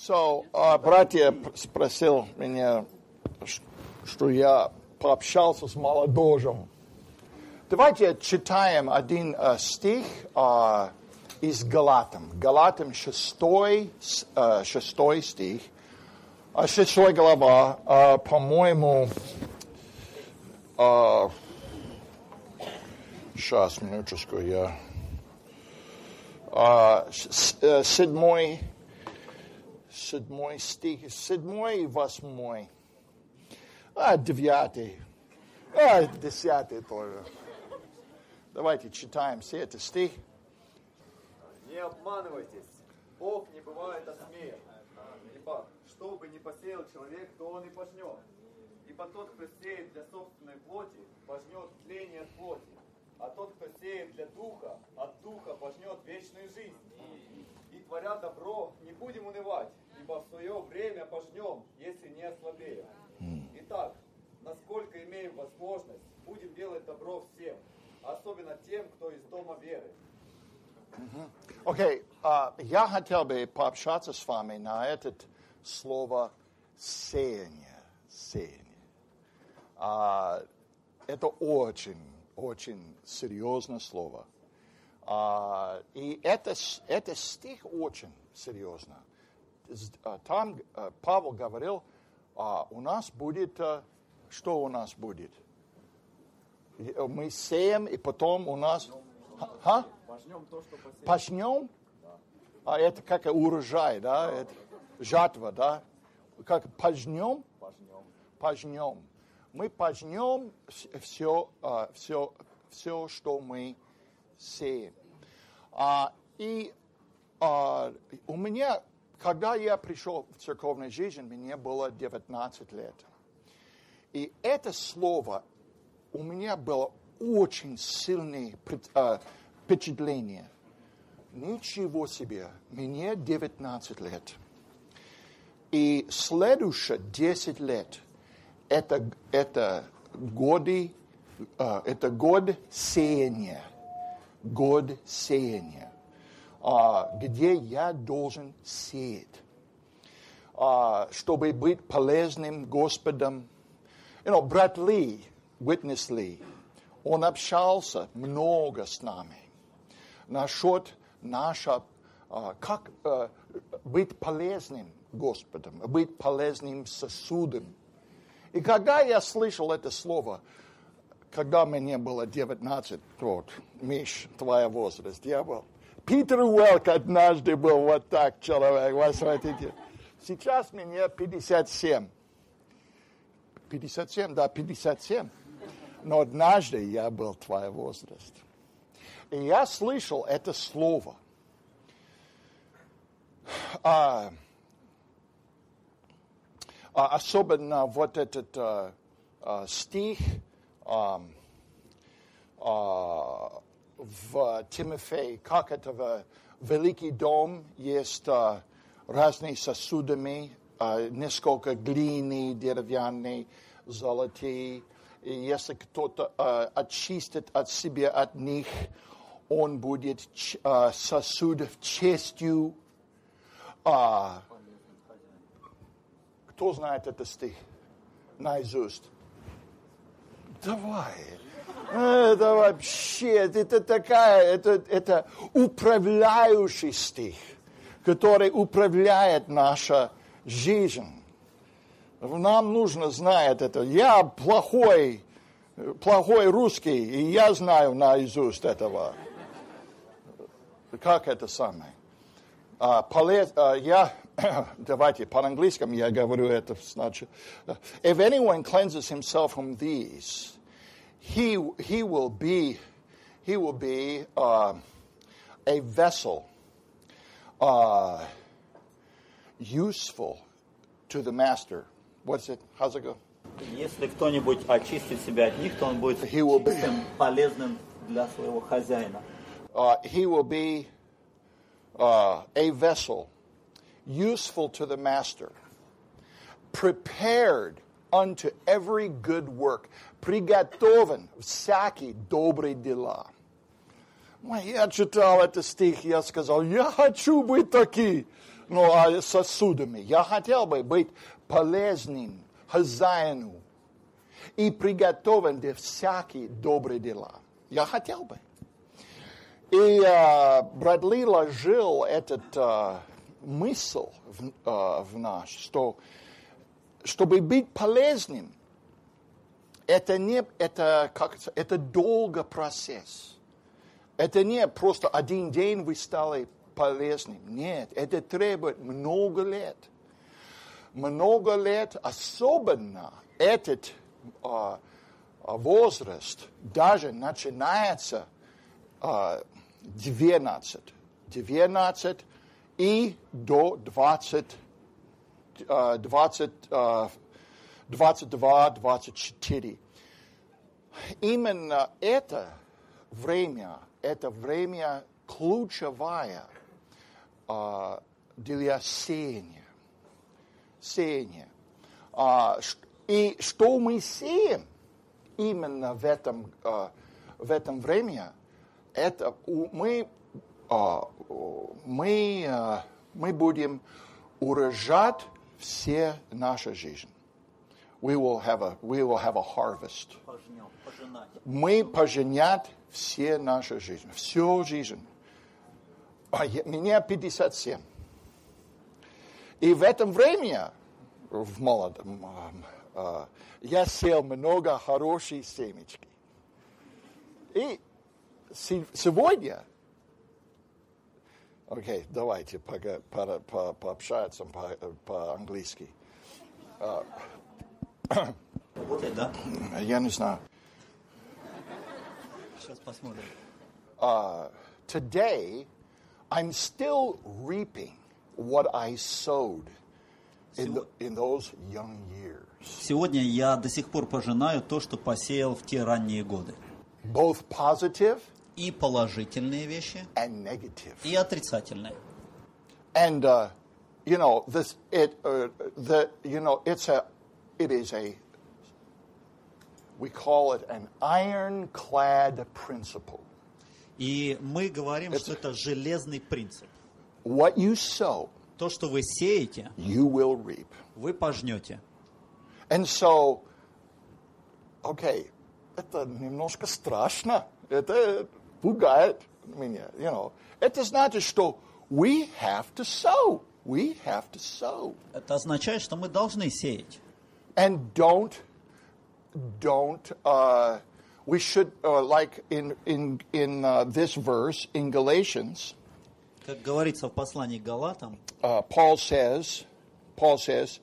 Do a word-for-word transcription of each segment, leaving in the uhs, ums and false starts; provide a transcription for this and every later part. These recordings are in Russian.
So, uh, братья спросил меня, что я пообщался с молодежью. Давайте читаем один uh, стих uh, из Галатам. Галатам шестой, uh, шестой стих, uh, шестой глава, uh, по-моему, uh, сейчас, минуточку, я... Uh, седьмой, седьмой стих, седьмой и восьмой, а девятый, а десятый тоже. Давайте читаем все эти стихи. Не обманывайтесь, Бог не бывает осмеян, ибо что бы ни посеял человек, то он и пожнет. Ибо тот, кто сеет для собственной плоти, пожнет тление от плоти. А тот, кто сеет для духа, от духа пожнет вечную жизнь. И творя добро, не будем унывать, ибо в свое время пожнем, если не ослабеем. Итак, насколько имеем возможность, будем делать добро всем, особенно тем, кто из дома веры. Окей, okay, uh, я хотел бы пообщаться с вами на это слово «сеяние». «Сеяние». Uh, это очень очень серьезное слово. А, и это, это стих очень серьезно. Там Павел говорил, а, у нас будет, что у нас будет? Мы сеем, и потом у нас... А? Пожнем то, что посеем. Пожнем? Да. А это как урожай, да? да. Это жатва, да? Как пожнем? Пожнем. Пожнем. Мы пожнем все, все, все, что мы сеем. А, и а, у меня, когда я пришел в церковную жизнь, мне было девятнадцать лет. И это слово у меня было очень сильное впечатление. Ничего себе, мне девятнадцать лет. И следующие десять лет Это, это, годы, uh, это год сеяния, год сеяния, uh, где я должен сеять, uh, чтобы быть полезным Господом. You know, брат Ли, Witness Ли, он общался много с нами насчет нашего, uh, как uh, быть полезным Господом, быть полезным сосудом. И когда я слышал это слово, когда мне было девятнадцать, вот, Миш, твой возраст, я был. Питер Уэлк однажды был вот так человек, вас хотите. Сейчас мне пятьдесят семь. пятьдесят семь, да, пятьдесят семь. Но однажды я был твой возраст. И я слышал это слово. А, Особенно вот этот uh, uh, стих uh, uh, в Тимофее, как это в Великий дом есть uh, разные сосудами, uh, несколько глины, деревянные, золотые. И если кто-то uh, очистит от себя от них, он будет uh, сосуд в честью. Uh, Кто знает этот стих наизусть? Давай. Это вообще, это такая, это, это управляющий стих, который управляет наша жизнь. Нам нужно знать это. Я плохой, плохой русский, и я знаю наизусть этого. Как это самое? Uh, полез, uh, я, давайте, по-английски я говорю это сначала. If anyone cleanses himself from these, he, he will be, he will be uh, a vessel uh, useful to the master. What's it? How's it go? Если кто-нибудь очистит себя от них, то он будет чистым, полезным для своего хозяина. Uh, he will be Uh, a vessel useful to the master, prepared unto every good work, приготовен всякие добрые дела. Я читал этот стих, я сказал, я хочу быть таким. ну, а сосудами. Я хотел бы быть полезным хозяину и приготовен для всяких добрых дела. Я хотел бы. И а, брат Ли ложил этот а, мысль в, а, в нас, что чтобы быть полезным, это не это как это долгий процесс. Это не просто один день вы стали полезным. Нет, это требует много лет. Много лет, особенно этот а, возраст, даже начинается а, двенадцать, двенадцать и до двадцать, двадцать, двадцать два, двадцать четыре. Именно это время, это время ключевое uh, для сеяния. Сеяния. Uh, и что мы сеем именно в этом, uh, в этом времени, это мы, uh, мы, uh, мы будем урожать все наша жизнь. We will have a, we will have a harvest. Мы поженят все наша жизнь, всю жизнь. Мне пятьдесят семь. И в этом времени, в молодом, я сел много хорошей семечки. И сегодня, окей, okay, давайте по, по, по, пообщаться по, по-английски. Работает, да? Я не знаю. Сейчас посмотрим. Uh, today, I'm still reaping what I sowed in, the, in those young years. Сегодня я до сих пор пожинаю то, что посеял в те ранние годы. Both positive и положительные вещи, and negative. И отрицательные. And uh, you know, this it uh, the you know it's a it is a we call it an ironclad principle. И мы говорим, it's, что это железный принцип. What you sow, то, что вы сеете, you will reap. Вы пожнете. And so, okay, это немножко страшно, это пугает меня, you know. Это значит, что we have to sow, we have to sow. Это означает, что мы должны сеять. And don't, don't, uh, we should, uh, like in in in uh, this verse in Galatians. Как говорится в послании к Галатам, uh, Paul says, Paul says,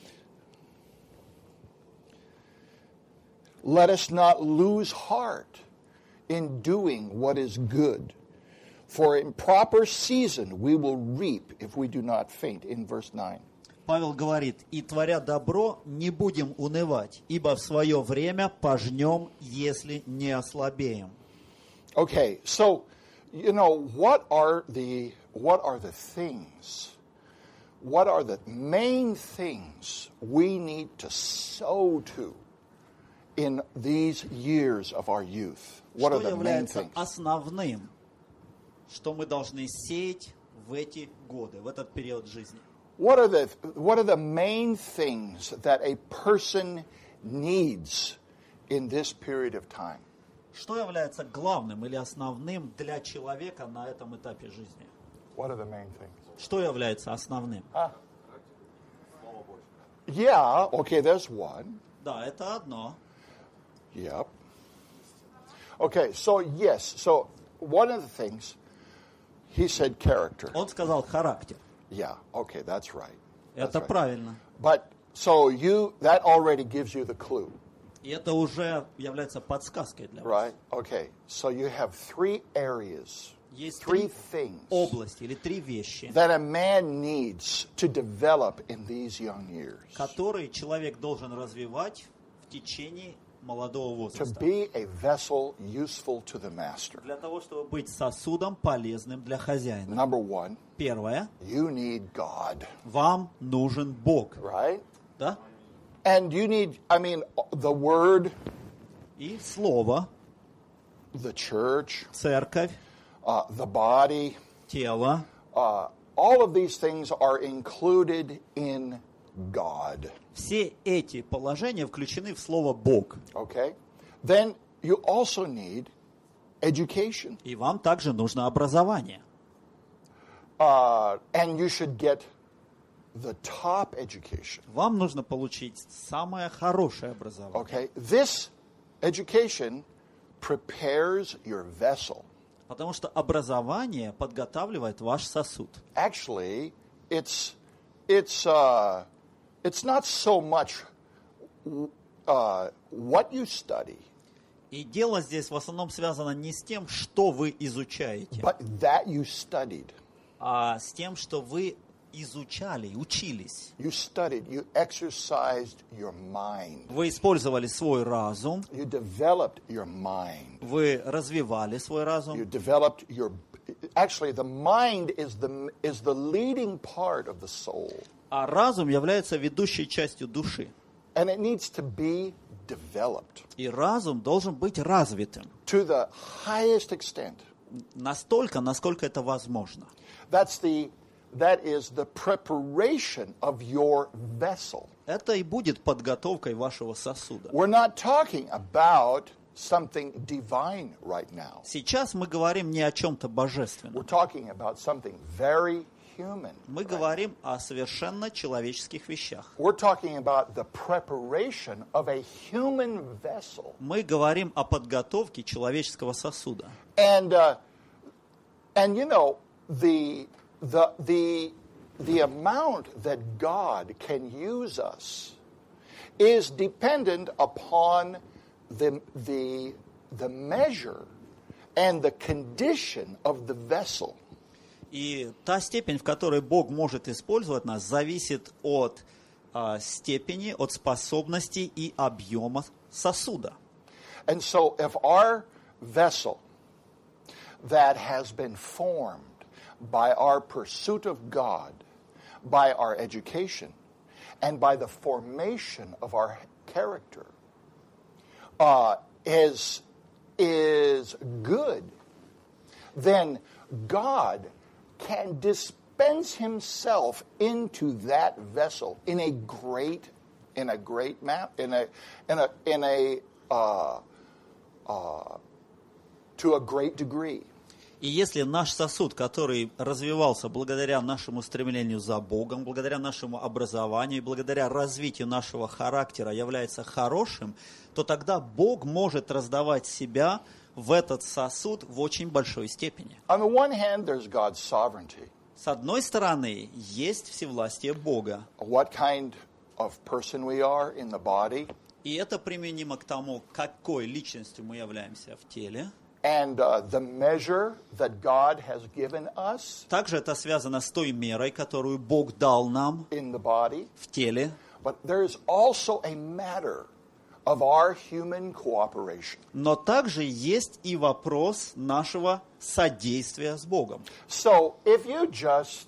let us not lose heart in doing what is good, for in proper season we will reap if we do not faint. In verse nine. Павел говорит: и творя добро, не будем унывать, ибо в свое время пожнем, если не ослабеем. Okay, so you know what are the what are the things? What are the main things we need to sow to in these years of our youth? What are the main things? Что является основным, что мы должны сеять в эти годы, в этот период жизни? What are the what are the main things that a person needs in this period of time? Что является главным или основным для человека на этом этапе жизни? What are the main things? Что является основным? Ah. Yeah, okay, there's one. Да, это одно. Yep. Okay, so yes, so one of the things he said character. Он сказал характер. Yeah, okay, that's right. That's Это right. правильно. But so you that already gives you the clue. И это уже является подсказкой для вас. Right? Okay. So you have three areas, Есть three три things области или три вещи, that a man needs to develop in these young years. которые человек должен развивать в течение молодого To возраста. be a vessel useful to the master. Для того, чтобы быть сосудом полезным для хозяина. Number one, Первое. you need God. Вам нужен Бог. Right? Да? And you need, I mean, the word, И слово, the church, церковь, uh, the body, тело, uh, all of these things are included in God. Все эти положения включены в слово «Бог». Okay? Then you also need education. И вам также нужно образование. Uh, and you should get the top education. Вам нужно получить самое хорошее образование. Okay? This education prepares your vessel. Потому что образование подготавливает ваш сосуд. Actually, it's it's uh, it's not so much uh, what you study, И дело здесь в основном связано не с тем, что вы изучаете, but that you studied. а с тем, что вы изучали, учились. You studied. You exercised your mind. Вы использовали свой разум, You developed your mind. вы развивали свой You разум. developed your. Actually, the mind is the is the leading part of the soul, А разум является ведущей частью души. and it needs to be developed И разум должен быть развитым to the highest extent. настолько, насколько это возможно. That's the that is the preparation of your vessel. Это и будет подготовкой вашего сосуда. We're not talking about something divine right now. Сейчас мы говорим не о чем-то We're божественном. talking about something very human. Мы говорим о совершенно человеческих вещах. We're talking about the preparation of a human vessel. Мы говорим о подготовке человеческого сосуда. And uh, and you know the the the the amount that God can use us is dependent upon the the the measure and the condition of the vessel. И та степень, в которой Бог может использовать нас, зависит от а, степени, от способностей и объема сосуда. And so if our vessel that has been formed by our pursuit of God, by our education, and by the formation of our character uh, is, is good, then God can dispense himself into that vessel in a great, in a great map, in a, in a, in a, uh, uh, to a great degree. И если наш сосуд, который развивался благодаря нашему стремлению за Богом, благодаря нашему образованию, благодаря развитию нашего характера является хорошим, то тогда Бог может раздавать себя в этот сосуд в очень большой степени. On the one hand, there's God's sovereignty. С одной стороны, есть всевластие Бога. What kind of person we are in the body. И это применимо к тому, какой личностью мы являемся в теле. And uh, the measure that God has given us Также это связано с той мерой, которую Бог дал нам in the body. в теле. But there's also a matter of our human cooperation. Но также есть и вопрос нашего содействия с Богом. So if you just,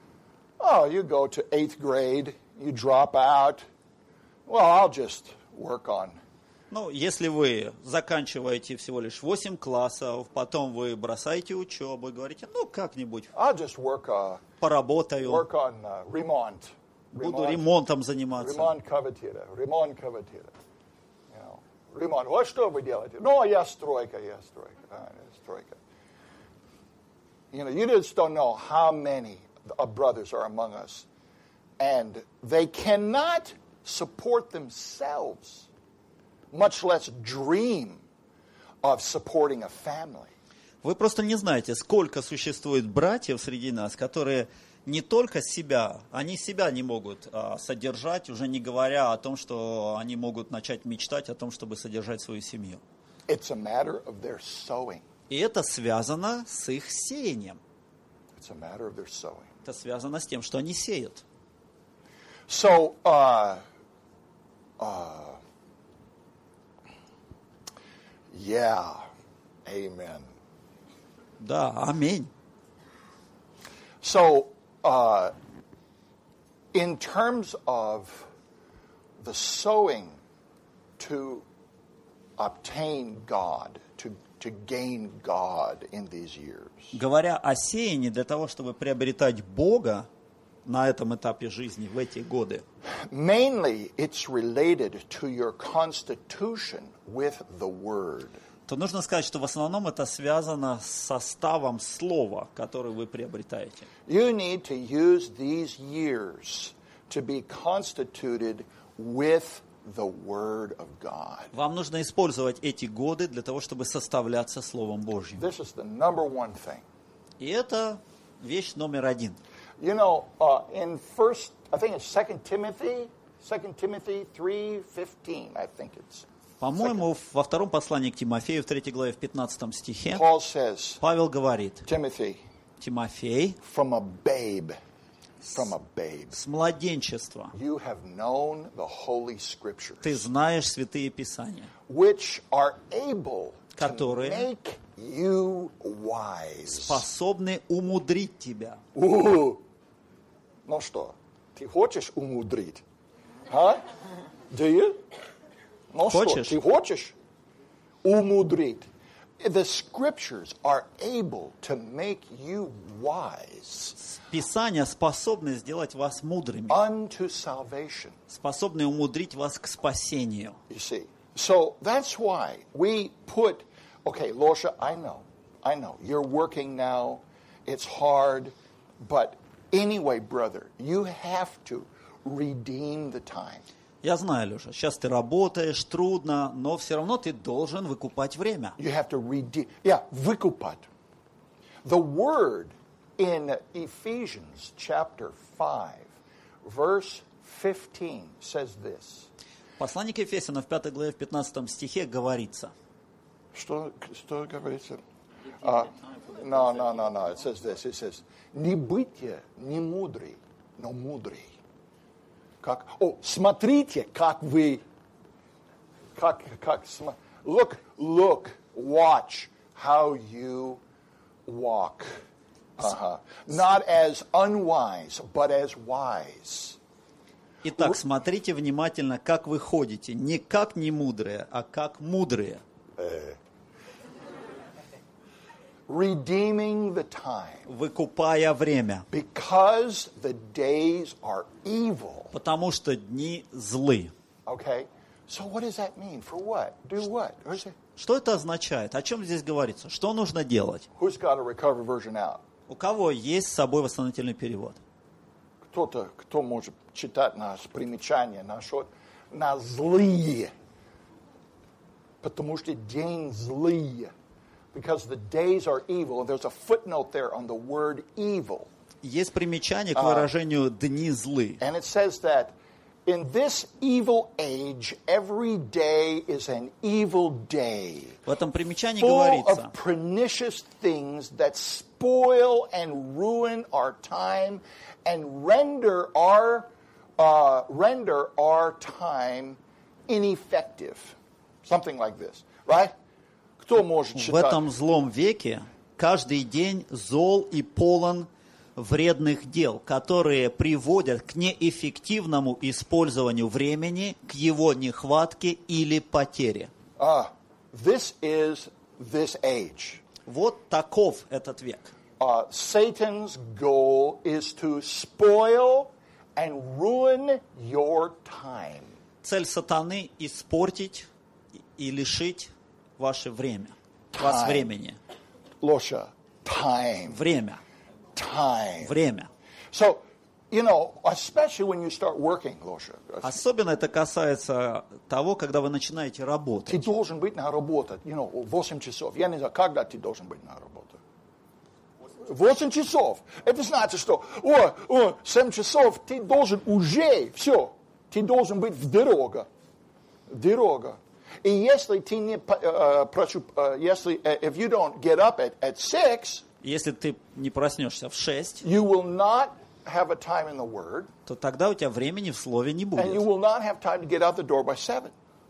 oh, you go to eighth grade, you drop out, well, I'll just work on. Ну, если вы заканчиваете всего лишь восемь классов, потом вы бросаете учебу и говорите, ну, как-нибудь I'll just work, uh, поработаю, work on uh, remont. буду Remont. ремонтом заниматься. Ремонт квартиры, ремонт квартиры. You know, ремонт. Вот что вы делаете? Ну, я стройка, я стройка. А, стройка. You know, you just don't know how many of brothers are among us. And they cannot support themselves, much less dream of supporting a family. Вы просто не знаете, сколько существует братьев среди нас, которые не только себя, они себя не могут а, содержать, уже не говоря о том, что они могут начать мечтать о том, чтобы содержать свою семью. It's a matter of their sowing. И это связано с их сеянием. It's a matter of their sowing. Это связано с тем, что они сеют. So, uh, uh, yeah, amen. Да, аминь. So, uh, in terms of the sowing to obtain God, to to gain God in these years. Говоря о сеянии, для того, чтобы приобретать Бога на этом этапе жизни, в эти годы, Mainly, it's related to your constitution with the Word. то нужно сказать, что в основном это связано с составом слова, который вы приобретаете. You need to use these years to be constituted with the Word of God. Вам нужно использовать эти годы для того, чтобы составляться Словом Божьим. This is the number one thing. И это вещь номер один. You know, uh, in first, I think it's Second Timothy, Second Timothy three fifteen, I think it's. По-моему, во втором послании к Тимофею, в третьей главе, в пятнадцатом стихе, Paul says, Павел говорит: Timothy, Тимофей, from a babe, from a babe, с младенчества you have known the Holy Scriptures, ты знаешь святые Писания, which are able to Которые make you wise. способны умудрить тебя. У, ну что, ты хочешь умудрить? А? Do you? Ну Хочешь? что, ты хочешь умудрить? The Scriptures are able to make you wise Писания способны сделать вас мудрыми, unto salvation. способны умудрить вас к спасению. You see, so that's why we put, okay, Losha, I know, I know, you're working now, it's hard, but anyway, brother, you have to redeem the time. Я знаю, Леша, сейчас ты работаешь, трудно, но все равно ты должен выкупать время. You have to redeem, yeah, выкупать. The word in Ephesians chapter five, verse fifteen says this. Послание к Ефесянам в пятой главе в пятнадцатом стихе говорится. Что, что говорится? Uh, no, no, no, no. It says this. It says, не будьте не мудрый, но мудрый. Как, о, смотрите, как вы, как, как, look, look, watch how you walk. Uh-huh. Not as unwise, but as wise. Итак, смотрите внимательно, как вы ходите. Не как не мудрые, а как мудрые. Redeeming the time. Выкупая время. Because the days are evil. Потому что дни злы. Okay? So what does that mean? For what? Do what? Что это означает? О чем здесь говорится? Что нужно делать? Who's got a recovery version out? У кого есть с собой восстановительный перевод? Кто-то, кто может читать нас примечания насчет на злые. Потому что день злые. Because the days are evil. And there's a footnote there on the word evil. Есть примечание к выражению «дни злы». And it says that in this evil age, every day is an evil day. В этом примечании Full говорится: of pernicious things that spoil and ruin our time and render our uh, render our time ineffective. Something like this, right? Кто может в читать? этом злом веке каждый день зол и полон вредных дел, которые приводят к неэффективному использованию времени, к его нехватке или потере. Ah, this is this age. Вот таков этот век. Uh, Satan's goal is to spoil and ruin your time. Цель сатаны – испортить и лишить ваше время, вас времени. Losha, time. Время. Time. Время. So, you know, especially when you start working, Losha, Особенно это касается того, когда вы начинаете ты работать. должен быть на работе, you know, восемь часов. Я не знаю, когда ты должен быть на работе. восемь часов. Это значит, что о, о, семь часов ты должен уже, все, ты должен быть в дороге. Дорога. И если ты не, uh, прошу, uh, если, uh, if you don't get up at, at six, Если ты не проснешься в шесть, you will not have a time in the Word, то тогда у тебя времени в слове не and you будет. will not have time to get out the door by seven.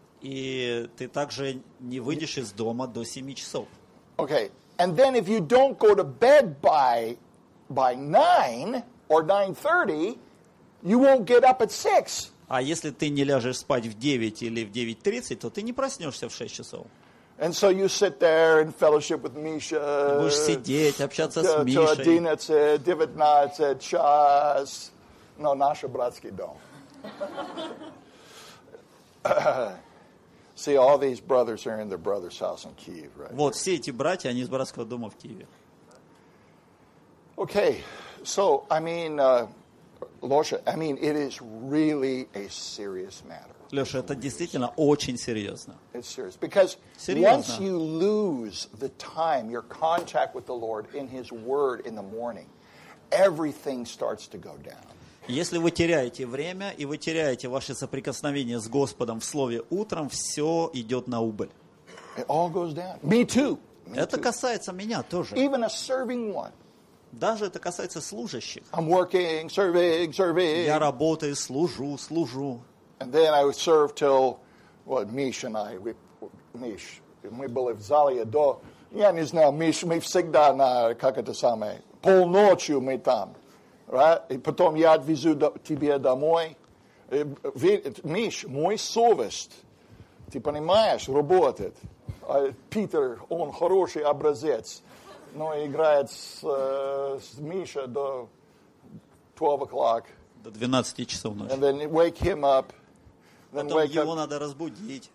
И ты также не выйдешь из дома до семи часов. Okay, and then if you don't go to bed by by nine or nine thirty, you won't get up at six. А если ты не ляжешь спать в девять или в девять тридцать, то ты не проснешься в шесть часов. And so you sit there and fellowship with Misha. Будешь сидеть, общаться с To Мишей. одиннадцать, девятнадцать час. No, наш братский дом. See, all these brothers are in their brother's house in Kyiv, right? Вот, все эти братья, они из братского дома в Киеве. Okay, so, I mean, uh, Losha, I mean, it is really a serious matter. Леша, это действительно очень серьезно. It's serious. Because Серьезно. once you lose the time, your contact with the Lord in His Word in the morning, everything starts to go down. Если вы теряете время, и вы теряете ваше соприкосновение с Господом в Слове утром, все идет на убыль. It all goes down. Me too. Me Это too. касается меня тоже. Even a serving one. Даже это касается служащих. I'm working, serving, serving. Я работаю, служу, служу. And then I would serve till, what, Mish and I, we, Mish, мы были в зале до, я не знаю, Миш, мы всегда на, как это самое, полночью мы там, right? И потом я отвезу до, тебе домой. Миш, мой совесть, ты понимаешь, работает. А Питер, он хороший образец, но играет с, с Мишей до twelve o'clock. До двенадцати часов ночи. And then wake him up. Then Потом wake его up. надо разбудить.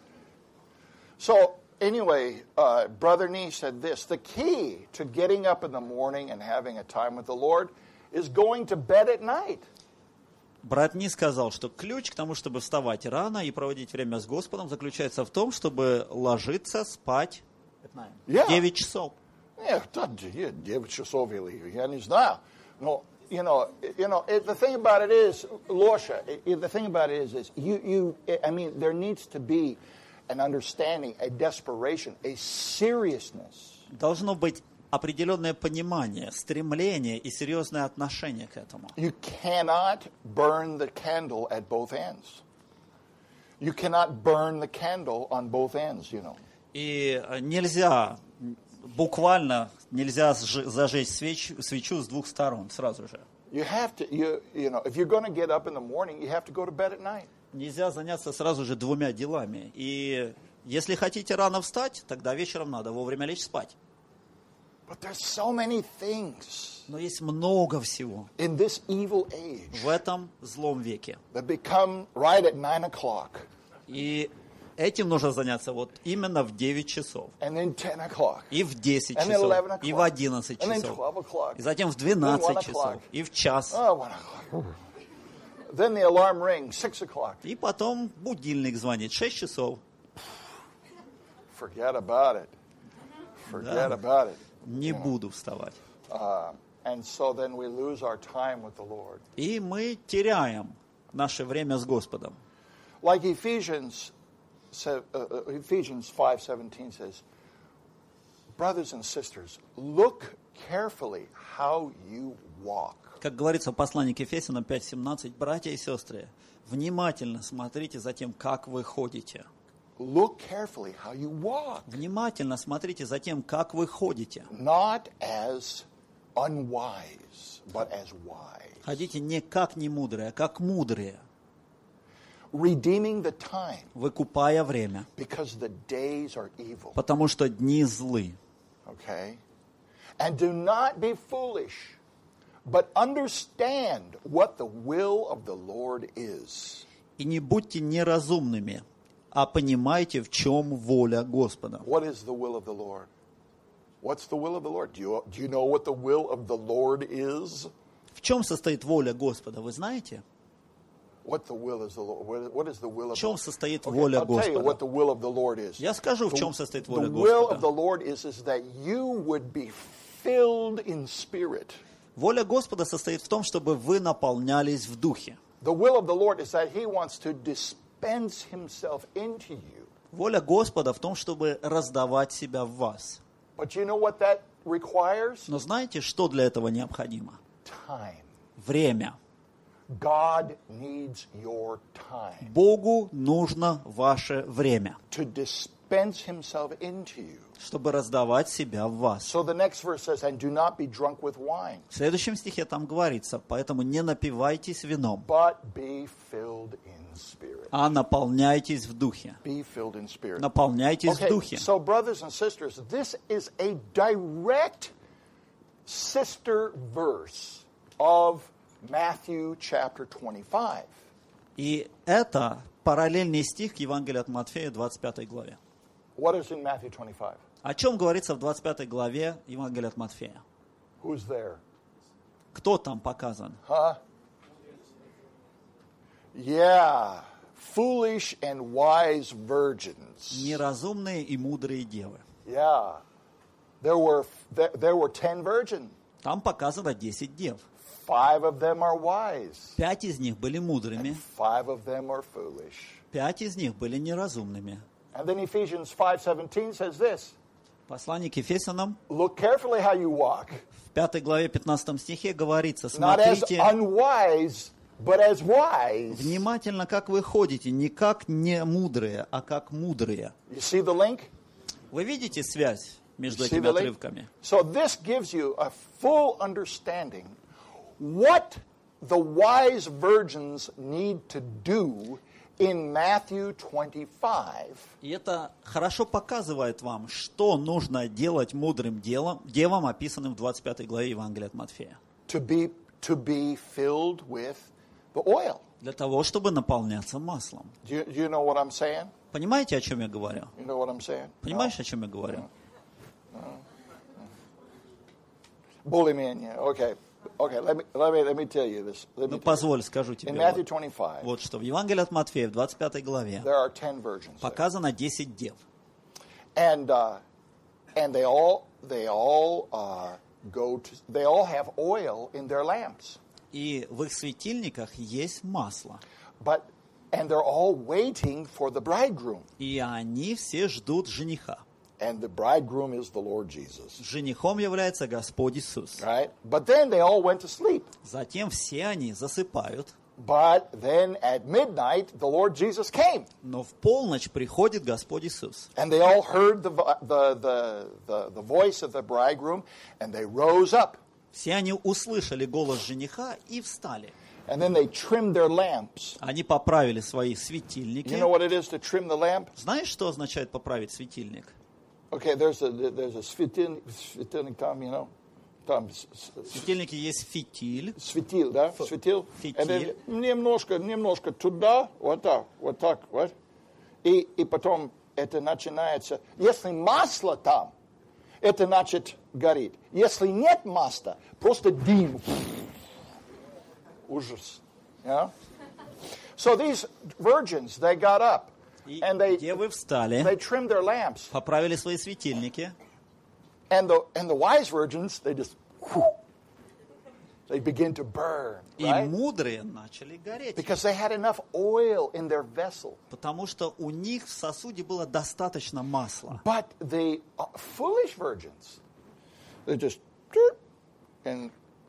So anyway, uh, Brother Nee said this: the key to getting up in the morning and having a time with the Lord is going to bed at night. Брат Ни сказал, что ключ к тому, чтобы вставать рано и проводить время с Господом, заключается в том, чтобы ложиться спать Yeah. девять часов. Yeah, yeah, девять часов или я не знаю. No, you know, you know. It, the thing about it is, Losha. It, the thing about it is, is you, you. I mean, there needs to be an understanding, a desperation, a seriousness. Должно быть определенное понимание, стремление и серьезное отношение к этому. You cannot burn the candle at both ends. You cannot burn the candle on both ends, you know. И нельзя, буквально нельзя сж- зажечь свеч, свечу с двух сторон сразу же. You have to, you, you know, if you're going to get up in the morning, you have to go to bed at night. Нельзя заняться сразу же двумя делами. И если хотите рано встать, тогда вечером надо вовремя лечь спать. But there's so many things Но есть много всего in this evil age в этом злом веке. that become right at nine o'clock, И этим нужно заняться вот именно в девять часов. and then ten o'clock, И в десять and then eleven часов. o'clock, И в одиннадцать and then часов. twelve o'clock, И затем в then one двенадцать o'clock. часов. И в час. Oh, one o'clock. Then the alarm rings, six o'clock. И потом будильник звонит. шесть часов. Forget about it. Forget Да. about it. Не буду вставать. Uh, and so then we lose our time with the Lord. И мы теряем наше время с Господом. Like Ephesians, uh, uh, Ephesians five seventeen says, brothers and sisters, look carefully how you walk. Как говорится в послании к Ефесянам пять семнадцать, братья и сестры, внимательно смотрите за тем, как вы ходите. Look carefully how you walk. Внимательно смотрите за тем, как вы ходите. Not as unwise, but as wise. Ходите не как не мудрые, а как мудрые, Redeeming the time, выкупая время, because the days are evil. потому что дни злы. Okay? And do not be foolish, but understand what the will of the Lord is. И не будьте неразумными, а понимайте, в чем воля Господа. What is the will of the Lord? What's the will of the Lord? Do you, do you know what the will of the Lord is? В чем состоит воля Господа, вы знаете? What the will is the Lord? What what is the will В of the чем Lord? состоит Okay, воля I'll tell you what Господа? the will of the Lord is. Я скажу, в The- чем состоит The воля will of the Господа. Lord is, is that you would be filled in spirit. Воля Господа состоит в том, чтобы вы наполнялись в духе. The will of the Lord is that He wants to dispense Himself into you. Воля Господа в том, чтобы раздавать себя в вас. But you know what that requires? Но знаете, что для этого необходимо? Time. Время. God needs your time Богу нужно ваше время, to dispense himself into you. чтобы раздавать себя в вас. So the next verse says, and do not be drunk with wine, В следующем стихе там говорится, поэтому не напивайтесь вином, but be filled in spirit. а наполняйтесь в духе. Be filled in spirit. Наполняйтесь в Okay, духе. so brothers and sisters, this is a direct sister verse of Matthew chapter twenty-five. И это параллельный стих к Евангелию от Матфея, двадцать пятой главе. What is in Matthew twenty-five? О чем говорится в двадцать пятой главе Евангелия от Матфея? Who's there? Кто там показан? Huh? Yeah. Foolish and wise virgins. Неразумные и мудрые девы. Yeah. There were there, there were ten virgins. Там показано десять дев. Five of them are wise. Пять из них были мудрыми, Five of them are foolish. пять из них были неразумными. And then Ephesians five seventeen says this. Послание к Ефесянам Look carefully how you walk. в пятой главе пятнадцатом стихе говорится, Not as смотрите unwise, but as wise. внимательно, как вы ходите, не как не мудрые, а как мудрые. You see the link? Вы видите связь между You see этими the link? отрывками? So this gives you a full understanding what the wise virgins need to do in Matthew twenty-five. И это хорошо показывает вам, что нужно делать мудрым делом, девам, описанным в двадцать пятой главе Евангелия от Матфея. To be, to be filled with the oil. Для того, чтобы наполняться маслом. Do you, do you know what I'm saying? Понимаете, о чем я говорю? You know what I'm saying? Понимаешь, о чем я говорю? Более-менее. Okay. Okay, let me, let me, let me tell you this. Let me Ну, tell you. позволь, скажу тебе. In Matthew Вот, twenty-five, вот что. В Евангелии от Матфея, в двадцать пятой главе, there are ten virgins. there. показано десять дев. And uh, and they all they all uh, go to they all have oil in their lamps. И в их светильниках есть масло. But and they're all waiting for the bridegroom. И они все ждут жениха. And the bridegroom is the Lord Jesus. Женихом является Господь Иисус. Right? But then they all went to sleep. Затем все они засыпают. But then at midnight the Lord Jesus came. Но в полночь приходит Господь Иисус. And they all heard the vo- the the the, the voice of the bridegroom and they rose up. Все они услышали голос жениха и встали. And then they trimmed their lamps. Они поправили свои You светильники. know what it is to trim the lamp? Знаешь, что означает поправить светильник? Okay, there's a there's a светильник, светильник там, you know, там с- с- В светильнике есть фитиль. светил, да, светил. Фитиль. And then немножко, немножко туда, вот так, вот так, вот. И и потом это начинается. Если масло там, это значит горит. Если нет масла, просто дым. Ужас. Yeah? So these virgins, they got up И and they девы they встали, trimmed their lamps. поправили свои светильники. And the and the wise virgins, they just whew, they begin to burn, И right? мудрые начали гореть. Because they had enough oil in their vessel. Потому что у них в сосуде было достаточно масла. But the uh, foolish virgins, they just doot, and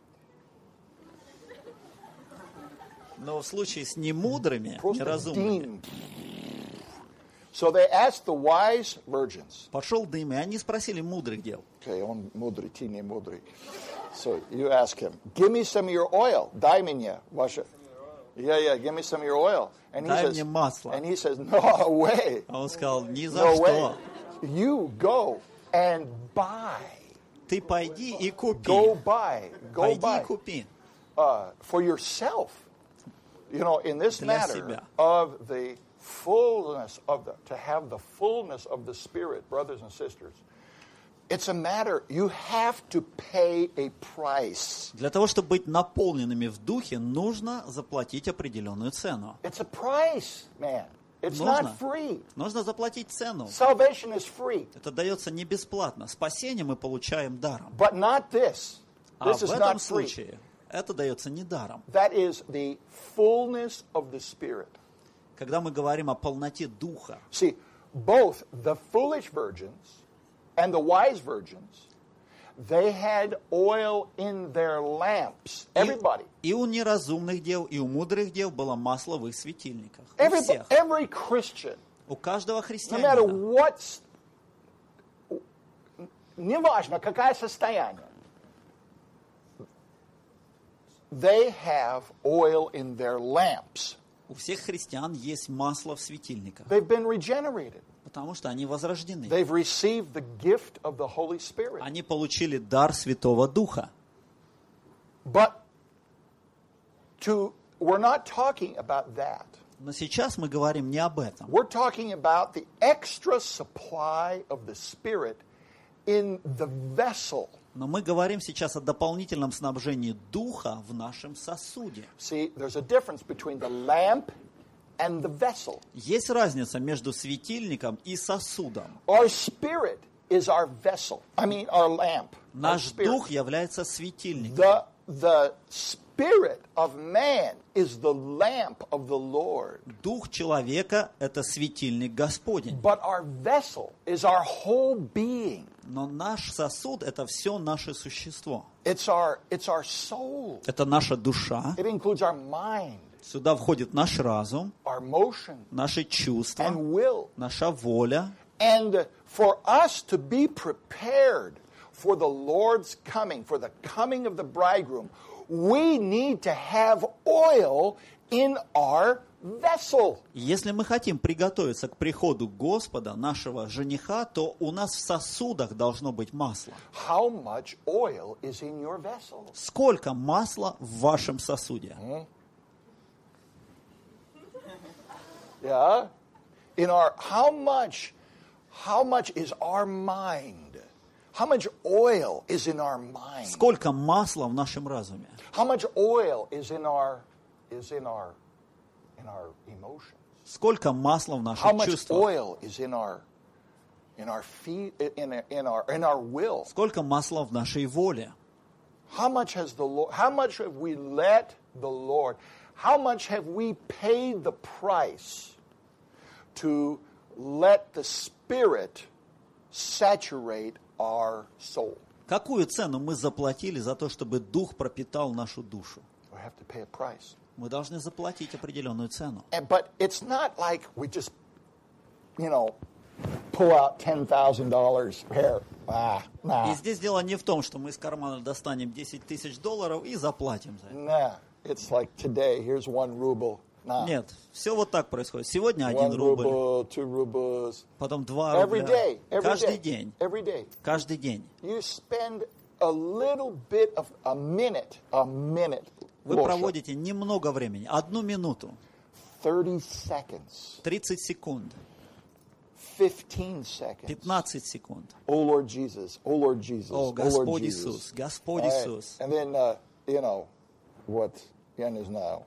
Но в случае с немудрыми, просто неразумными, дым. So they asked the wise virgins. пошел дым, и они спросили мудрых дев. Okay, он мудрый, ты не мудрый. So you ask him, give me some of your oil. Дай мне ваше. Yeah, yeah, give me some of your oil. And he Дай says, мне масло. and he says, no way. А он сказал, ни за No что. way. You go and buy. Ты пойди и купи. Go buy. Go Пойди и buy. купи. Uh, for yourself. You know, in this Для matter себя. of the fullness of the, to have the fullness of the Spirit, brothers and sisters, it's a matter, you have to pay a price. Для того, чтобы быть наполненными в духе, нужно заплатить определенную цену. It's a price, man. It's Нужно. not free. Нужно заплатить цену. Salvation is free. Это дается не бесплатно. Спасение мы получаем даром. But not this. А This в is этом not free. случае это дается не даром. That is the fullness of the Spirit. Когда мы говорим о полноте духа, See, both the foolish virgins and the wise virgins, They had oil in their lamps. Everybody. И, и у неразумных дев, и у мудрых дев было масло в их светильниках. У Every, всех. every Christian, У каждого no matter христианина. what, неважно, какое состояние, they have oil in their lamps. У всех христиан есть масло в светильниках. They've been regenerated. Потому что они возрождены. They've received the gift of the Holy Spirit. Они получили дар Святого Духа. But to, we're not talking about that. Но сейчас мы говорим не об этом. We're talking about the extra supply of the Spirit in the vessel. Но мы говорим сейчас о дополнительном снабжении Духа в нашем сосуде. See, there's a difference between the lamp and the vessel. Есть разница между светильником и сосудом. Our spirit is our vessel. I mean, our lamp. Our Наш spirit. дух является светильником. The, the spirit of man is the lamp of the Lord. Дух человека – это светильник Господень. But our vessel is our whole being. Но наш сосуд – это все наше существо. It's our, it's our soul. Это наша душа. It includes our mind, Сюда входит наш разум, our motion, наши чувства, and will. наша воля. And for us to be prepared for the Lord's coming, for the coming of the bridegroom, we need to have oil in our vessel. Если мы хотим приготовиться к приходу Господа, нашего жениха, то у нас в сосудах должно быть масло. How much oil is in your vessel? Сколько масла в вашем сосуде? Yeah? In our, how much, how much is our mind? How much oil is in our mind? Сколько масла в нашем разуме? How much oil is in our, is in our, in our emotions? Сколько масла в How наших much чувствах? oil is in our, in our feet, in, in our, in our will? Сколько масла в нашей воле? How much has the Lord, how much have we let the Lord, how much have we paid the price to let the Spirit saturate our soul? Какую цену мы заплатили за то, чтобы Дух пропитал нашу душу? We have to pay a price. Мы должны заплатить определенную цену. And, but it's not like we just, you know, pull out ten thousand dollars here. Ah, nah. И здесь дело не в том, что мы из кармана достанем десять тысяч долларов и заплатим за это. Nah. It's like today, here's one ruble. Nah. Нет, все вот так происходит. Сегодня One один рубль, ruble, two rubles. потом два Every рубля. day, every Каждый day, день, every day. каждый день. You spend a little bit of a minute, a minute. Вы Лоша, проводите немного времени, одну минуту, thirty seconds, тридцать секунд, fifteen seconds. пятнадцать секунд. Oh Lord Jesus, oh Lord Jesus, О, oh Lord Господь Jesus. Иисус, Господь All right. Иисус. And then, uh, you know, what? Я не знаю.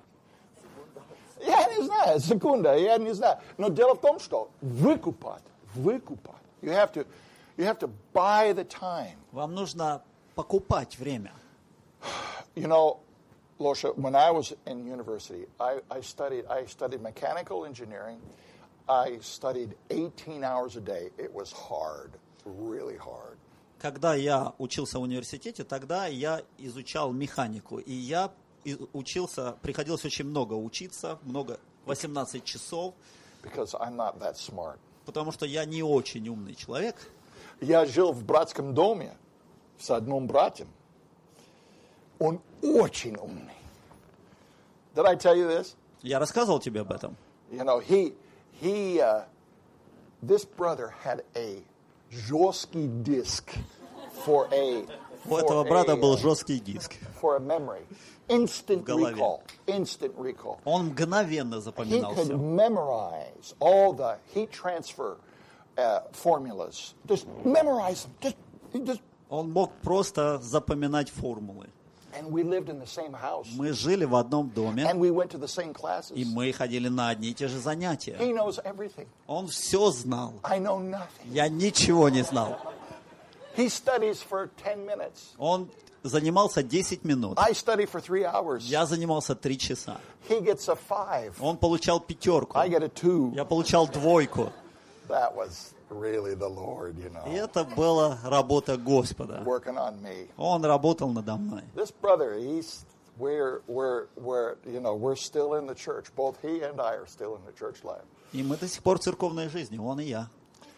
Я не знаю, секунда, я не знаю. Но дело в том, что выкупать, выкупать. You have to, you have to buy the time. Вам нужно покупать время. You know, Losha, when I was in university, I, I studied I studied mechanical engineering. I studied eighteen hours a day. It was hard, really hard. Когда я учился в университете, тогда я изучал механику, и я и- учился, приходилось очень много учиться, много, восемнадцать часов, Because I'm not that smart. потому что я не очень умный человек. Я жил в братском доме с одним братом. Он очень умный. Did I tell you this? Я рассказывал тебе об этом. You know, he, he, uh, this brother had a жесткий диск for a, У этого for брата a, был uh, жесткий диск. for a memory. Instant голове. recall. Instant recall. Он мгновенно He запоминал could все. memorize all the heat transfer uh, formulas. Just memorize them. Just, he just, Он мог просто запоминать формулы. and we lived in the same house. Мы жили в одном доме, And we went to the same classes. и мы ходили на одни и те же занятия. He knows everything. Он все знал. I know nothing. Я ничего не знал. He studies for ten minutes. Он занимался десять минут. I study for three hours. Я занимался три часа. He gets a five. Он получал пятерку. I get a two. Я получал двойку. That was really the Lord, you И know, это была работа Господа. working on me. Он работал надо мной. This brother, he's we're we're we're you know we're still in the church. Both he and I are still in the church life. И мы до сих пор в церковной жизни, он и я.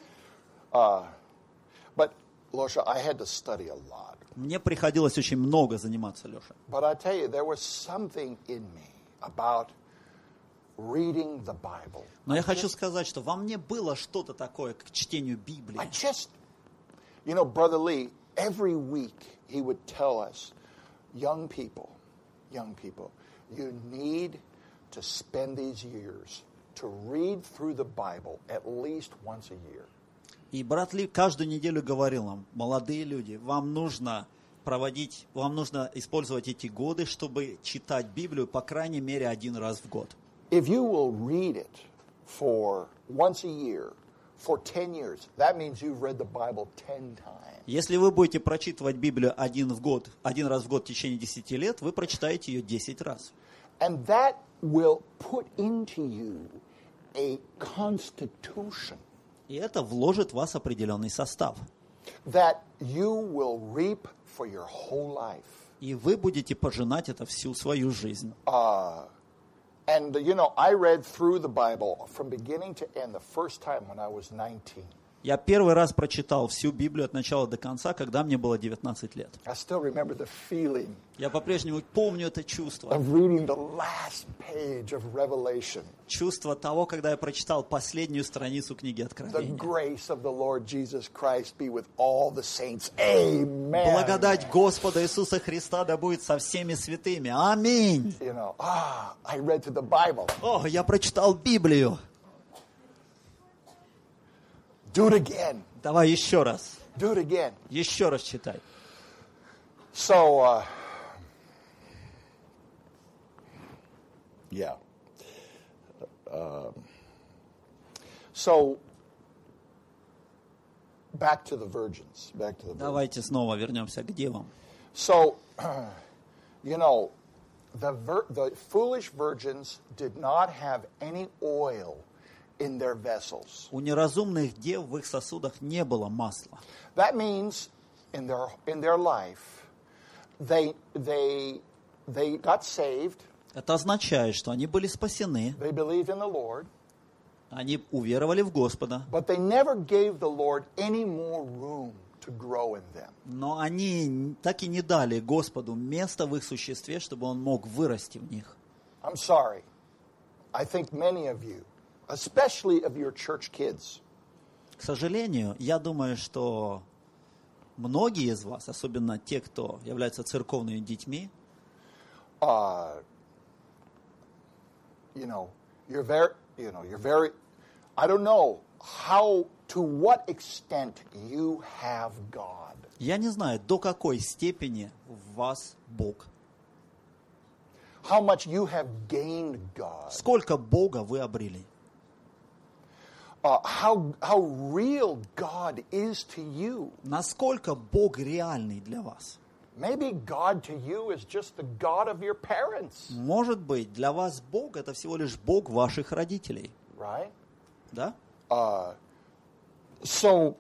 But Losha, I had to study a lot. Мне приходилось очень много заниматься, Леша. But I tell you, there was something in me about reading the Bible. Но я хочу сказать, что во мне было что-то такое к чтению Библии. I just, you know, Brother Lee, every week he would tell us, young people, young people, you need to spend these years to read through the Bible at least once a year. И брат Ли каждую неделю говорил нам: молодые люди, вам нужно проводить, вам нужно использовать эти годы, чтобы читать Библию по крайней мере один раз в год. If you will read it for once a year, for ten years, that means you've read the Bible ten times. Если вы будете прочитывать Библию один в год, один раз в год в течение десяти лет, вы прочитаете ее десять раз. And that will put into you a constitution И это вложит в вас определенный состав. that you will reap for your whole life. И вы будете пожинать это всю свою жизнь. Uh, and, you know, I read through the Bible from beginning to end the first time when I was nineteen. Я первый раз прочитал всю Библию от начала до конца, когда мне было девятнадцать лет. I still remember the feeling Я по-прежнему помню это чувство. of reading the last page of Revelation. Чувство того, когда я прочитал последнюю страницу книги The Откровения. grace of the Lord Jesus Christ be with all the saints. Amen. Благодать Господа Иисуса Христа да будет со всеми святыми. Аминь. You know, ah, I read through the Bible. О, я прочитал Библию. Do it again. Давай еще раз. Do it again. Еще раз читай. So, uh, yeah. Um, so, back to the virgins. Back to the virgins. Давайте снова вернемся к девам. So, you know, the vir- the foolish virgins did not have any oil in their vessels. У неразумных дев в их сосудах не было масла. That means in their in their life, they they they got saved. Это означает, что они были спасены, They believed in the Lord, они уверовали в Господа, but they never gave the Lord any more room to grow in them. но они так и не дали Господу места в их существе, чтобы Он мог вырасти в них. I'm sorry. I think many of you, especially of your church kids, К сожалению, я думаю, что многие из вас, особенно те, кто являются церковными детьми, uh, you know, you're very, you know, you're very, I don't know how, to what extent you have God. я не знаю, до какой степени в вас Бог. How much you have gained God. Сколько Бога вы обрели. Uh, how, how real God is to you. Насколько Бог реальный для вас. Maybe God to you is just the God of your parents, Может быть, для вас Бог – это всего лишь Бог ваших родителей. right? Да? Uh, so,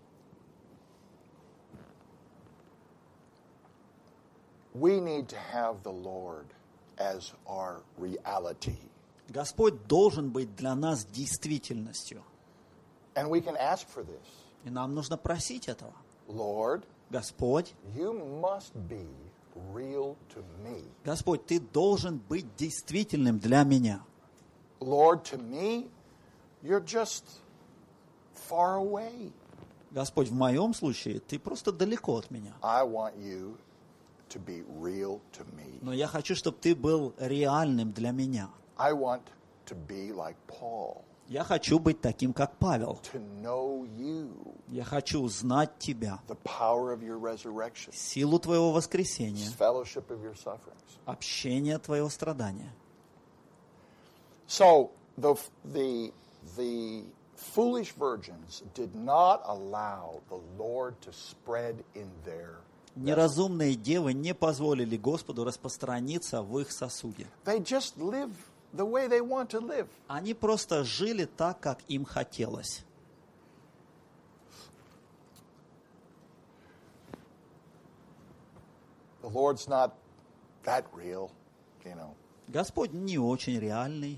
we need to have the Lord as our reality. Господь должен быть для нас действительностью. And we can ask for this. И нам нужно просить этого. Lord, Господь, you must be real to me. Господь, Ты должен быть действительным для меня. Lord, to me, you're just far away. Господь, в моем случае, Ты просто далеко от меня. I want you to be real to me. Но я хочу, чтобы Ты был реальным для меня. I want to be like Paul, Я хочу быть таким, как Павел. to know you, Я хочу знать Тебя, the power of your resurrection, силу Твоего воскресения, fellowship of your sufferings. общение Твоего страдания. So the the the foolish virgins did not allow the Lord to spread in their. Неразумные девы не позволили Господу распространиться в их сосуде. They just live the way they want to live. Они просто жили так, как им хотелось. the Lord's not that real, you know. Господь не очень реальный.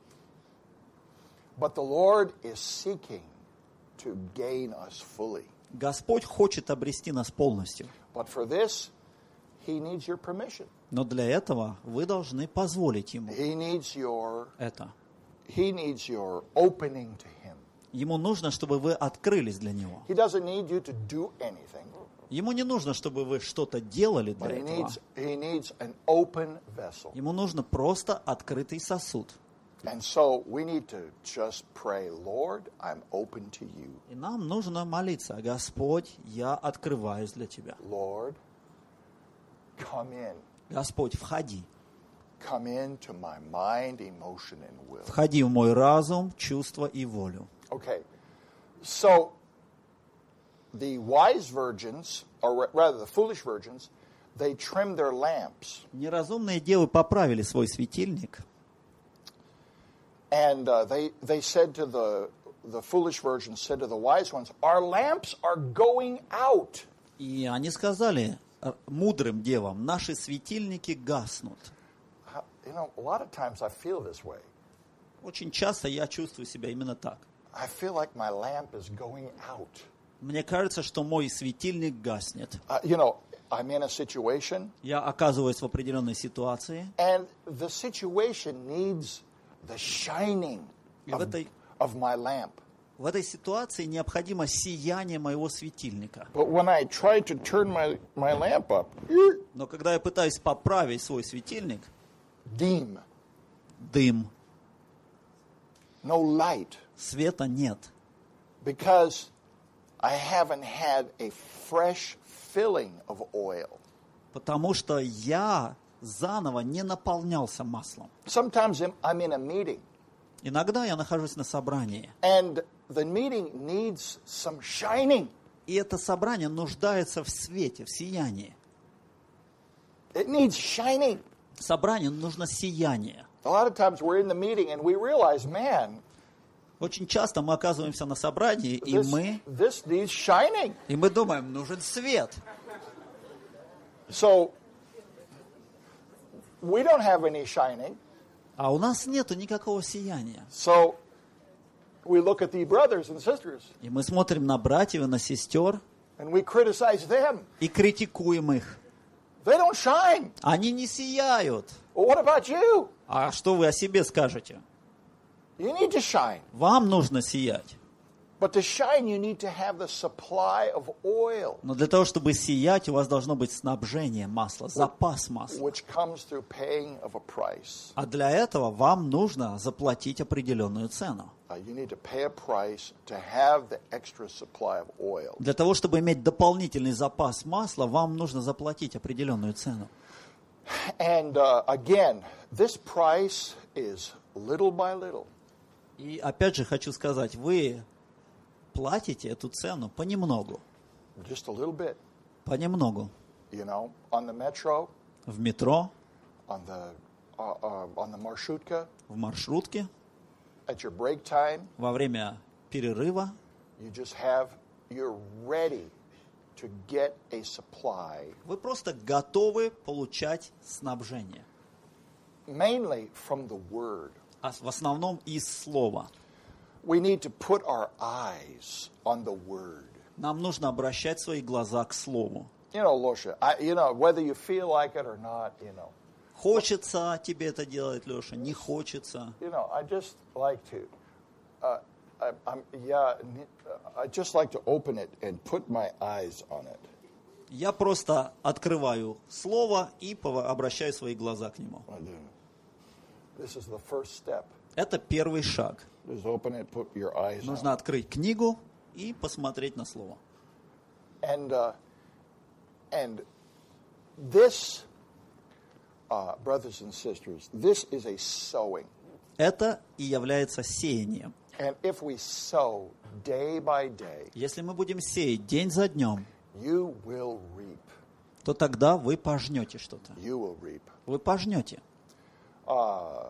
But the Lord is seeking to gain us fully. Господь хочет обрести нас полностью. But for this, He needs your permission. Но для этого вы должны позволить Ему He needs your, это. He needs your opening to Him. Ему нужно, чтобы вы открылись для Него. He doesn't need you to do anything, Ему не нужно, чтобы вы что-то делали but для He этого. needs, he needs an open vessel. Ему нужно просто открытый сосуд. And so we need to just pray, Lord, I'm open to you. И нам нужно молиться: Господь, я открываюсь для Тебя. Lord, come in. Господь, входи. Come into my mind, emotion, and will. Входи в мой разум, чувства и волю. Okay, so the wise virgins, or rather the foolish virgins, they trimmed their lamps. Неразумные девы поправили свой светильник. And uh, they, they said to the, the foolish virgins, said to the wise ones, our lamps are going out. И они сказали э, мудрым девам: наши светильники гаснут. How- You know, a lot of times I feel this way. Очень часто я чувствую себя именно так. I feel like my lamp is going out. Мне кажется, что мой светильник гаснет. Uh, you know, I'm in a situation, Я оказываюсь в определенной ситуации, and the situation needs the shining и в of, этой, of my lamp. в этой ситуации необходимо сияние моего светильника. But when I try to turn my, my lamp up, Но когда я пытаюсь поправить свой светильник, dim, дым, no light, света нет. because I haven't had a fresh filling of oil. Потому что я заново не наполнялся маслом. Sometimes I'm- I'm in a meeting, Иногда я нахожусь на собрании, and the meeting needs some shining. и это собрание нуждается в свете, в сиянии. It needs shining. Собранию нужно сияние. A lot of times we're in the meeting and we realize, man, Очень часто мы оказываемся на собрании, и this, мы, this needs shining. и мы думаем: нужен свет. So we don't have any shining. А у нас нету никакого сияния. So we look at the brothers and sisters И мы смотрим на братьев и на сестер and we criticize them. и критикуем их. They don't shine. Они не сияют. Well, what about you? А что вы о себе скажете? You need to shine. Вам нужно сиять. But to shine, you need to have the supply of oil, Но для того, чтобы сиять, у вас должно быть снабжение масла, запас масла. which comes through paying of a price. А для этого вам нужно заплатить определенную цену. Uh, you need to pay a price to have the extra supply of oil. Для того, чтобы иметь дополнительный запас масла, вам нужно заплатить определенную цену. And uh, again, this price is little by little. И опять же хочу сказать, вы платите эту цену понемногу. Just a little bit. Понемногу. You know, on the metro, В метро, on the uh, uh, on the marshutka, в маршрутке, at your break time, во время перерыва. you just have you're ready to get a supply, Вы просто готовы получать снабжение. mainly from the Word. А в основном из слова. We need to put our eyes on the Word. Нам нужно обращать свои глаза к слову. You know, Losha, I, you know, whether you feel like it or not, you know, Хочется тебе это делать, Леша, не хочется. you know, I just like to, uh, I, I'm, yeah, I just like to open it and put my eyes on it. Я просто открываю слово и пова- обращаю свои глаза к нему. I do. This is the first step. Это первый шаг. Just open it, put your eyes on Нужно it. открыть книгу и посмотреть на слово. And, uh, and this, uh, brothers and sisters, this is a sowing. Это и является сеянием. And if we sow day by day, Если мы будем сеять день за днем, you will reap. то тогда вы пожнете что-то. You will reap. Вы пожнете. Uh,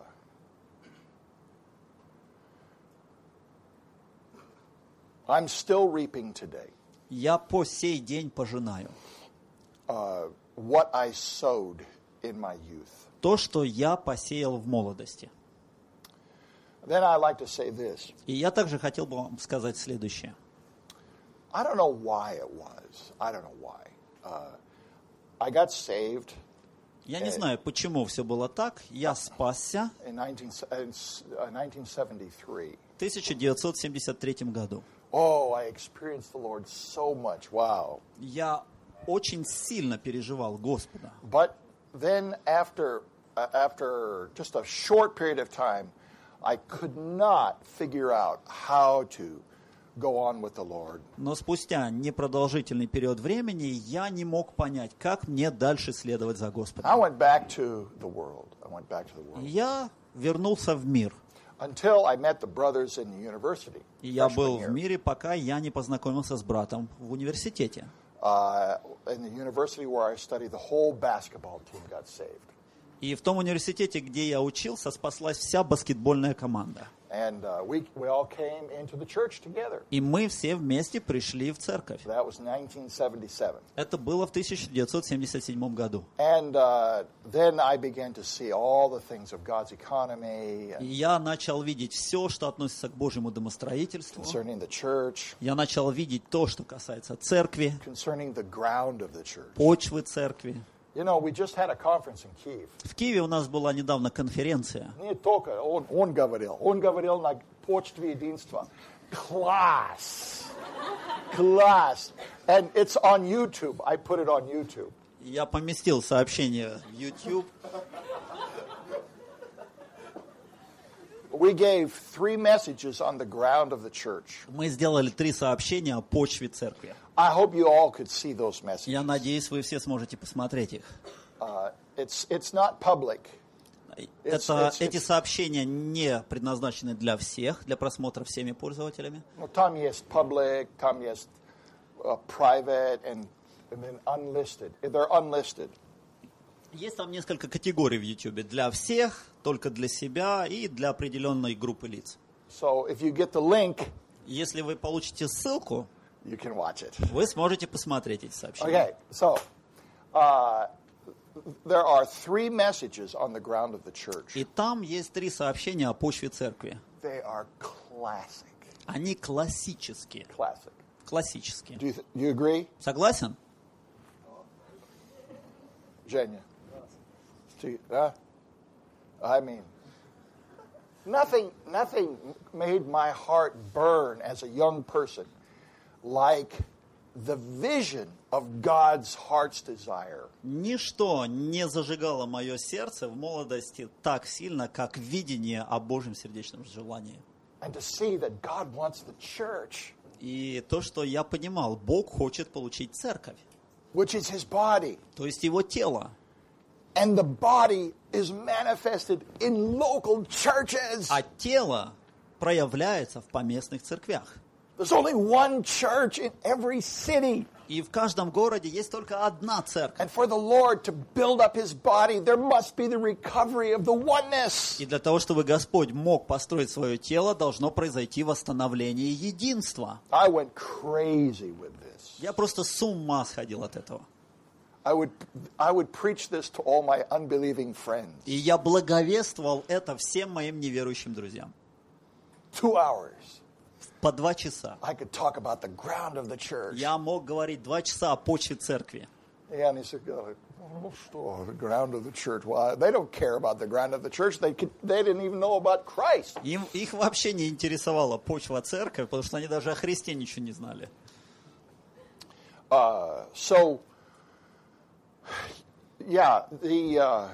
I'm still reaping today. Я по сей день пожинаю. Uh, what I sowed in my youth. То, что я посеял в молодости. Then I like to say this. И я также хотел бы вам сказать следующее. I don't know why it was. I don't know why. Uh, I got saved Я не знаю, почему все было так. Я спасся in nineteen, uh, nineteen seventy-three. в тысяча девятьсот семьдесят третьем году. Oh, I experienced the Lord so much. Wow. Я очень сильно переживал Господа. But then after, uh, after just a short period of time, I could not figure out how to go on with the Lord. Но спустя непродолжительный период времени я не мог понять, как мне дальше следовать за I Господом. went back to the world. I went back to the world. Я вернулся в мир. Until I met the brothers in the university. И я freshman был year. в мире, пока я не познакомился с братом в университете. Uh, in the university where I studied, the whole basketball team got saved. И в том университете, где я учился, спаслась вся баскетбольная команда. And uh, we, we all came into the church together. И мы все вместе пришли в церковь. That was nineteen seventy-seven. Это было в тысяча девятьсот семьдесят седьмом году. And uh, then I began to see all the things of God's economy И and я начал видеть все, что относится к Божьему домостроительству. concerning the church, Я начал видеть то, что касается церкви, concerning the ground of the church. почвы церкви. You know, we just had a conference in Kyiv. В Киеве у нас была недавно конференция. Не только он, он говорил, он говорил на почтовое единство. Класс! Класс! And it's on YouTube. I put it on YouTube. Я поместил сообщение в YouTube. We gave three messages on the ground of the church. Мы сделали три сообщения о почве церкви. I hope you all could see those messages. Я надеюсь, вы все сможете посмотреть их. Uh, it's it's not public. Это, it's- эти it's- сообщения не предназначены для всех, для просмотра всеми пользователями. No, там есть public, там есть uh, private, and, and then unlisted. They're unlisted. Есть там несколько категорий в YouTube. Для всех, только для себя и для определенной группы лиц. So if you get the link, Если вы получите ссылку, you can watch it. вы сможете посмотреть эти сообщения. Okay, so uh, there are three messages on the ground of the church. И там есть три сообщения о почве церкви. They are classic. Они классические. Classic. Классические. Do you, th- you agree, Согласен? Jenya? Do you- huh? I mean, nothing, nothing made my heart burn as a young person like the vision of God's heart's desire. Ничто не зажигало мое сердце в молодости так сильно, как видение о Божьем сердечном желании. And to see that God wants the church, И то, что я понимал, Бог хочет получить церковь, which is his body. то есть его тело. And the body is manifested in local churches. А тело проявляется в поместных церквях. There's only one church in every city. И в каждом городе есть только одна церковь. And for the Lord to build up his body, there must be the recovery of the oneness. И для того, чтобы Господь мог построить свое тело, должно произойти восстановление единства. I went crazy with this. Я просто с ума сходил от этого. I would, I would preach this to all my unbelieving friends. И я благовествовал это всем моим неверующим друзьям. Two hours. По два часа. I could talk about the ground of the church. Я мог говорить два часа о почве церкви. И они сказали, ну что, the ground of the church. Why? They don't care about the ground of the church. They, could, they didn't even know about Christ. Им, их вообще не интересовала почва церкви, потому что они даже о Христе ничего не знали. Uh, so, yeah, the... Uh,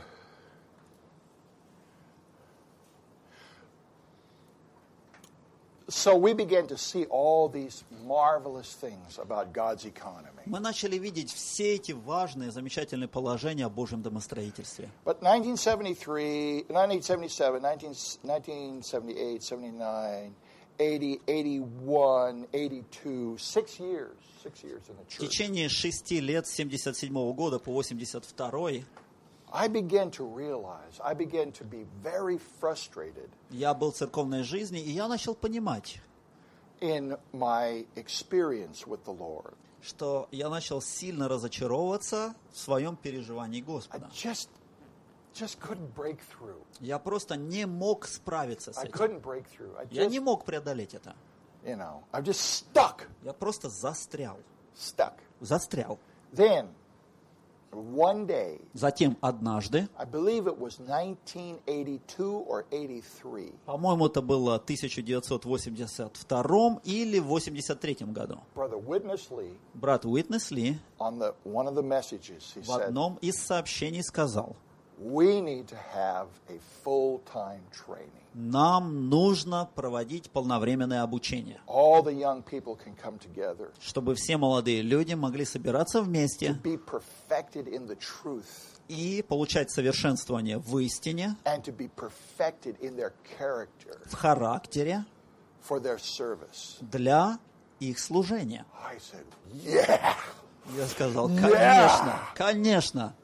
So we began to see all these marvelous things about God's economy. Мы начали видеть все эти важные, замечательные положения о Божьем домостроительстве. But nineteen seventy-three, nineteen seventy-seven, nineteen seventy-eight, seventy-nine, eighty, eighty-one, eighty-two, six years, six years in the В church. течение шести лет, с семьдесят седьмого года по восемьдесят второй, I began to realize, I began to be very frustrated я был в церковной жизни, и я начал понимать, in my experience with the Lord. что я начал сильно разочаровываться в своем переживании I Господа. just, just couldn't break through. Я просто не мог справиться с I этим. couldn't break through. I Я just, не мог преодолеть это. you know, I'm just stuck, Я просто застрял. stuck. Застрял. Then, one day, Затем однажды, I believe it was nineteen eighty-two or eighty-three. по-моему, это было в тысяча девятьсот восемьдесят втором или восемьдесят третьем году, Brother Witness Lee, брат Уитнес Ли on the one of the messages, he в said, одном из сообщений сказал: we need to have a full-time training. нам нужно проводить полновременное обучение, All the young people can come together чтобы все молодые люди могли собираться to вместе be perfected in the truth и получать совершенствование в истине, and to be perfected in their character в характере for their service. для их служения. I said, yeah. Я сказал: конечно, конечно.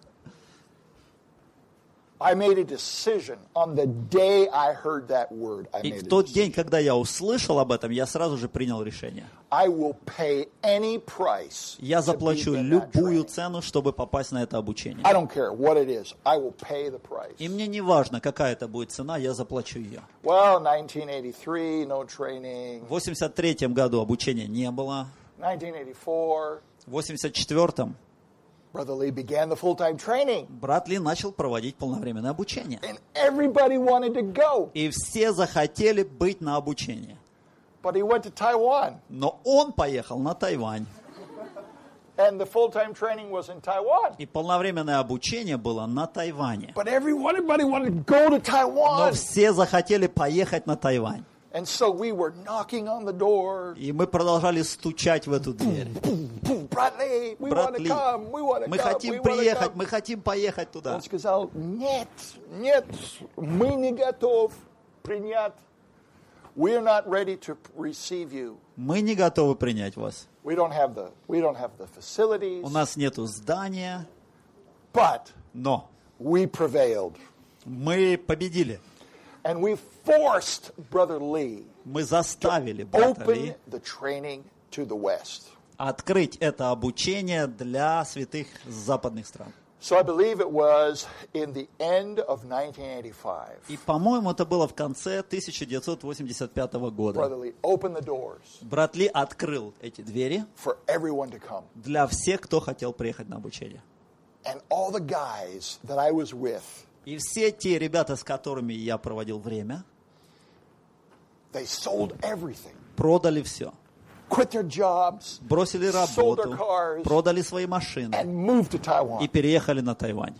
I made a decision on the day I heard that word. I И made в a тот decision. день, когда я услышал об этом, я сразу же принял решение. I will pay any price Я to be заплачу in that любую training. цену, чтобы попасть на это обучение. I don't care what it is. I will pay the price. И мне не важно, какая это будет цена, я заплачу ее. Well, nineteen eighty-three, no training. В восемьдесят третьем году обучения не было. nineteen eighty-four, В восемьдесят четвёртом Brother Lee began the full-time training. брат Ли начал проводить полновременное обучение. And everybody wanted to go. И все захотели быть на обучении. But he went to Taiwan. Но он поехал на Тайвань. And the full-time training was in Taiwan. И полновременное обучение было на Тайване. But everyone, everybody wanted to go to Но Taiwan. все захотели поехать на Тайвань. And so we were knocking on the door. И мы продолжали стучать в эту дверь. Brother Lee, we want Брат to Ли, come. We want to мы come. We хотим want to приехать, come. мы хотим поехать туда. Он сказал, нет, нет, мы не готовы принять. We're not ready to receive you. Мы не готовы принять вас. We don't have the, we don't have the facilities. У нас нету здания, But но we prevailed. мы победили. And we forced Brother Lee Мы заставили брата open Ли the training to the West. открыть это обучение для святых западных стран. So I believe it was in the end of nineteen eighty-five. И, по-моему, это было в конце тысяча девятьсот восемьдесят пятого года. Brother Lee opened the doors Брат Ли открыл эти двери for everyone to come. для всех, кто хотел приехать на обучение. And all the guys that I was with, И все те ребята, с которыми я проводил время, they sold everything. продали все. Quit their jobs Бросили Sold their работу, cars. продали свои машины and moved to и Taiwan. переехали на Тайвань.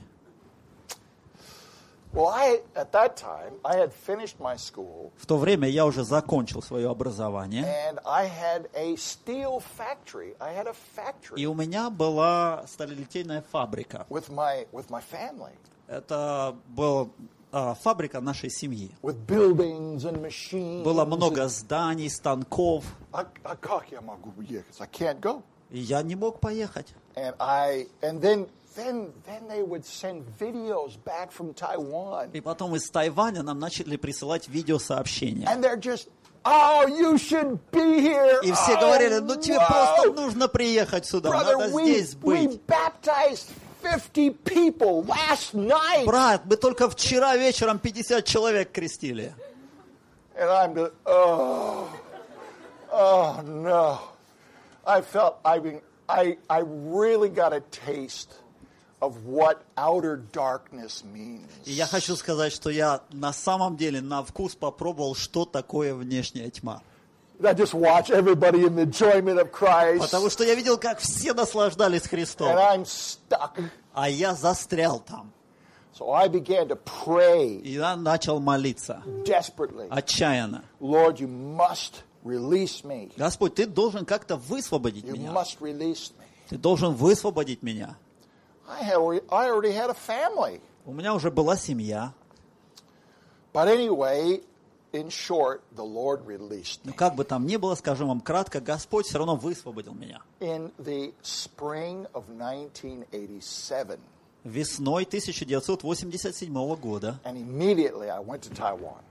Well, I, at that time, I had finished my school В то время я уже закончил свое образование, and I had a steel factory. I had a и factory у меня была сталелитейная фабрика. with my, with my family, Это была а, фабрика нашей семьи. with buildings and machines. Было много зданий, станков, А, а как я могу уехать? I can't go. и я не мог поехать. And I, and then, then, then they would send videos back from Taiwan. И потом из Тайваня нам начали присылать видеосообщения. And they're just, oh, you should be here. И все Oh, говорили: ну тебе wow. просто нужно приехать сюда, Brother, надо we, здесь we быть. baptized fifty people last night. Брат, мы только вчера вечером пятьдесят человек крестили. And I'm just, oh, oh no. I felt, I mean, I, I really got a taste of what outer darkness means. И я хочу сказать, что я на самом деле на вкус попробовал, что такое внешняя тьма. I just watch everybody in the enjoyment of Christ. Потому что я видел, как все наслаждались Христом, And I'm stuck. а я застрял там. So I began to pray И я начал молиться desperately. отчаянно. Lord, you must release me. Господь, ты должен как-то высвободить You меня. must release me. Ты должен высвободить меня. I, had, already- I already had a family. У меня уже была семья. But anyway, in short, the Lord released Но me. как бы там ни было, скажу вам кратко, Господь все равно высвободил меня. In the spring of nineteen eighty-seven, Весной тысяча девятьсот восемьдесят седьмого года and immediately I went to Taiwan.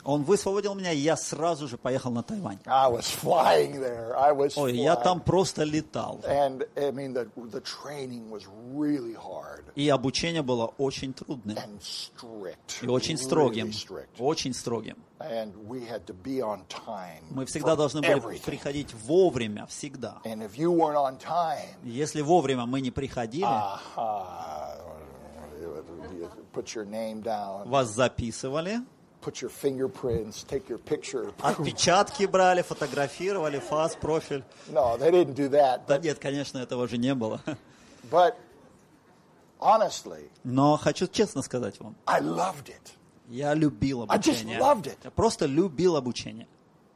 Он высвободил меня, и я сразу же поехал на Тайвань. I was flying there. I was Ой, я flying. там просто летал. And I mean, the, the training was really hard И обучение было очень трудным. and strict. И очень really строгим. strict. Очень строгим. And we had to be on time. Мы всегда for должны были everything. приходить вовремя, всегда. And if you weren't on time, Если вовремя мы не приходили, aha, you put your name down, вас записывали, put your fingerprints, take your picture. отпечатки брали, фотографировали, фас, профиль. No, they didn't do that. Да But, нет, конечно, этого же не было. but honestly, Но хочу честно сказать вам, I loved it. я любил I just обучение. loved it. Я просто любил обучение.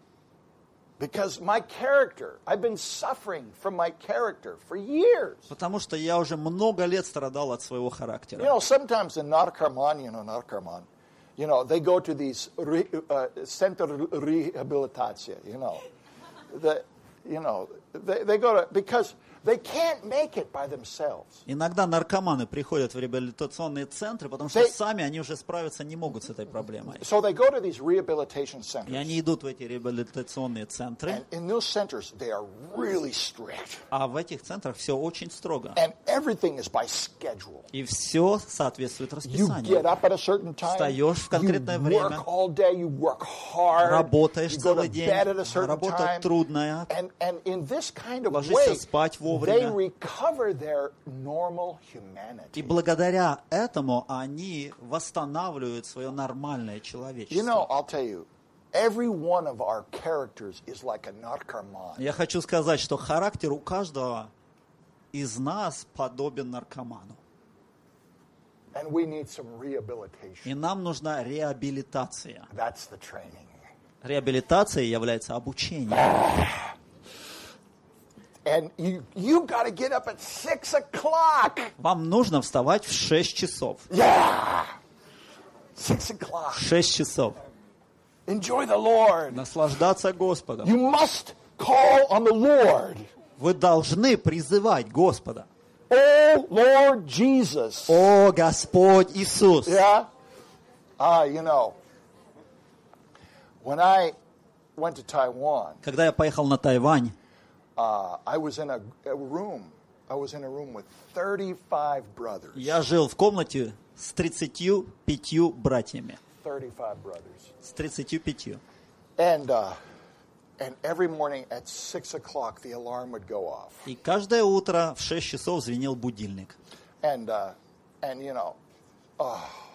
Because my character, I've been suffering from my character for years. Потому что я уже много лет страдал от своего You характера. know, sometimes in Narcoman, you know, Narcoman, you know, they go to these re, uh, center rehabilitation, you know. The, you know, they, they go to, because they can't make it by themselves. Иногда наркоманы приходят в реабилитационные центры, потому что They- сами они уже справиться не могут с этой проблемой. So they go to these rehabilitation И centers. они идут в эти реабилитационные центры, And in those centers, they are really strict. а в этих центрах все очень строго. And everything is by schedule. И все соответствует You расписанию. get up at a certain time. Встаешь в конкретное you время. work all day. You work hard. Работаешь You go to целый день. bed at a certain Работа time. трудная. And, and in this kind of Ложишься way, спать they вовремя. recover their normal И humanity. благодаря этому они восстанавливают свое нормальное You человечество. know, I'll tell you, every one of our characters is like a narcoman. Я хочу сказать, что характер у каждого из нас подобен наркоману. And we need some rehabilitation. И нам нужна реабилитация. That's the training. Реабилитация является обучением. And you you got to get up at six o'clock. Вам нужно вставать в шесть часов. Yeah, six o'clock. шесть часов. Enjoy the Lord. Наслаждаться Господом. You must call on the Lord. Вы должны призывать Господа. Oh Lord Jesus. О, Господь Иисус! Yeah. Ah, you know, when I went to Taiwan, Когда я поехал на Тайвань, uh, I was in a, a room. I was in a room with thirty-five brothers. я жил в комнате с тридцатью пятью братьями. thirty-five brothers. С тридцатью пятью. And uh, and every morning at six o'clock, the alarm would go off. И каждое утро в шесть часов звенел будильник. And uh, and you know, oh,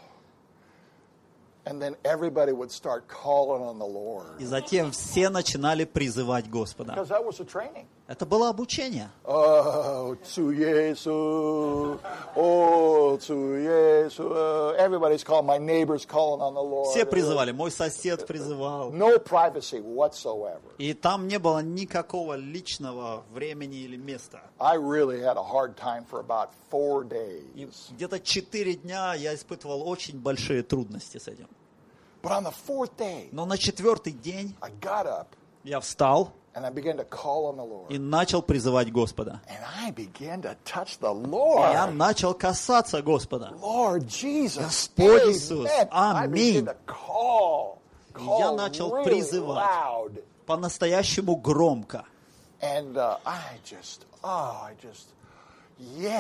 and then everybody would start calling on the Lord И затем все начинали призывать Господа. because that was a training. Это было обучение. Oh, to Jesus, oh, to Jesus. Everybody's calling. My neighbor's calling on the Lord. Все призывали. Мой сосед призывал. No privacy whatsoever. И там не было никакого личного времени или места. I really had a hard time for about four И days. где-то четыре дня я испытывал очень большие трудности с этим. But on the fourth day, Но на четвертый день I got up я встал and I began to call on the и Lord. начал призывать Господа. And I began to touch the Я Lord. начал касаться Господа. Lord Jesus. Господь Иисус. Amen. I Аминь. began to call. Я Call начал really призывать. loud. По-настоящему громко. And uh, I just, oh, I just, yeah,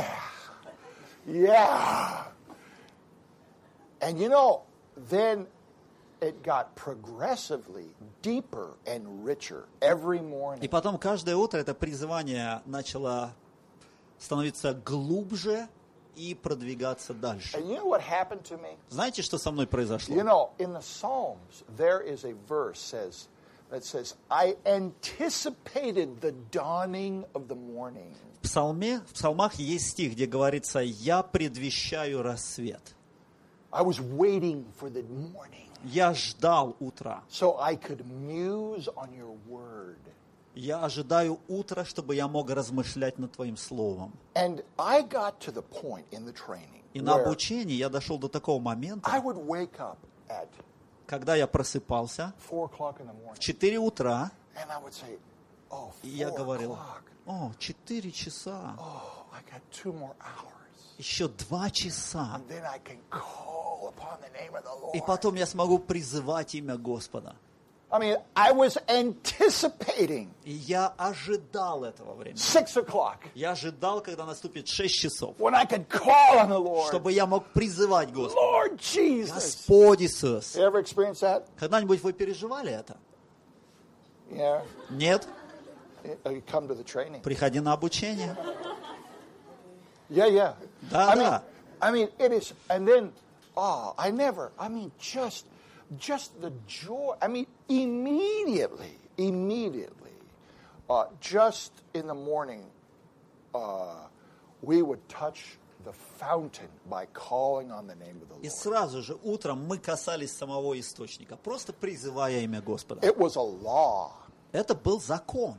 yeah. And you know, then it got progressively deeper and richer every И morning. потом каждое утро это призывание начало становиться глубже и продвигаться дальше. And you know what happened to me? Знаете, что со мной произошло? You know, in the Psalms, there is a verse says that says, I anticipated the dawning of the morning. В псалме, в псалмах есть стих, где говорится: «Я предвещаю рассвет». I was waiting for the morning Я ждал утра. so I could muse on your word. Я ожидаю утра, чтобы я мог размышлять над Твоим Словом. And I got to the point in the training И на where обучении я дошел до такого момента, I would wake up at когда я просыпался four o'clock in the в morning четыре утра, and I would say, oh, и я four говорил: o'clock. «О, четыре часа, Oh, I got two more hours. еще два часа, And then I can call call upon the name of the И Lord. потом я смогу призывать имя Господа. I mean, I was anticipating И я ожидал этого времени. six o'clock Я ожидал, когда наступит шесть часов, when I could call on the Lord. чтобы я мог призывать Господа. Lord Jesus. Господь Иисус. You ever experienced that? Когда-нибудь вы переживали это? Yeah. Нет? You come to the training. Приходи на обучение. Yeah, yeah. Да, I mean, да. I mean, it is, and then, oh, I never, I mean, just, just the joy. I mean, immediately, immediately, uh, just in the morning, uh, we would touch the fountain by calling on the name of the И Lord. сразу же утром мы касались самого источника, просто призывая имя Господа. It was a law Это был закон.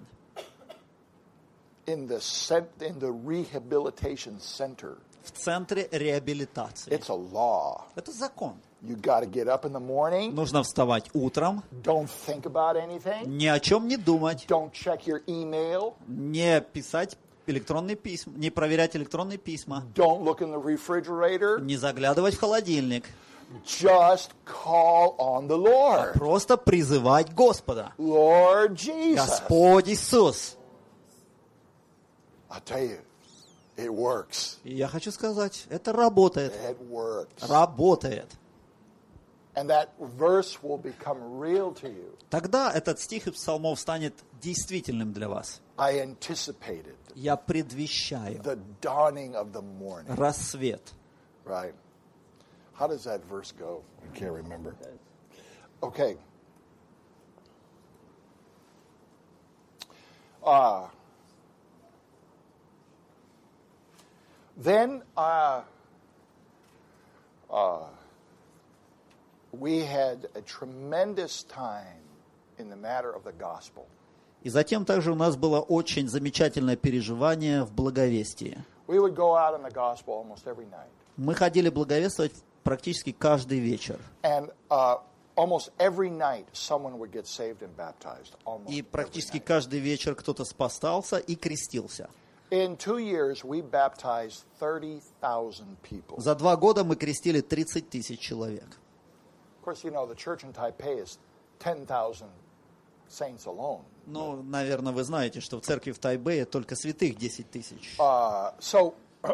in the cent- in the rehabilitation center. В центре реабилитации. It's a law. Это закон. You got to get up in the morning. Нужно вставать утром, Don't think about anything. ни о чем не думать, Don't check your email. не писать электронные письма, не проверять электронные письма, Don't look in the refrigerator. не заглядывать в холодильник, Just call on the Lord. просто призывать Господа. Lord Jesus. Господь Иисус. I'll tell you, it works. И я хочу сказать, это работает. It works. Работает. And that verse will become real to you. Тогда этот стих из Псалмов станет действительным для вас. I anticipated Я предвещаю the dawning of the morning. рассвет. Right. How does that verse go? I can't remember. Okay. Uh, then uh, uh, we had a tremendous time in the matter of the gospel. И затем также у нас было очень замечательное переживание в благовестии. We would go out in the gospel almost every night. Мы ходили благовествовать практически каждый вечер. And uh, almost every night someone would get saved and baptized. Almost И every практически night. каждый вечер кто-то спасался и крестился. In two years, we baptized thirty thousand people. За два года мы крестили тридцать тысяч человек. Of course, you know, the church in Taipei is ten thousand saints alone. Ну, наверное, вы знаете, что в церкви в Тайбэе только святых десять тысяч. Uh, so,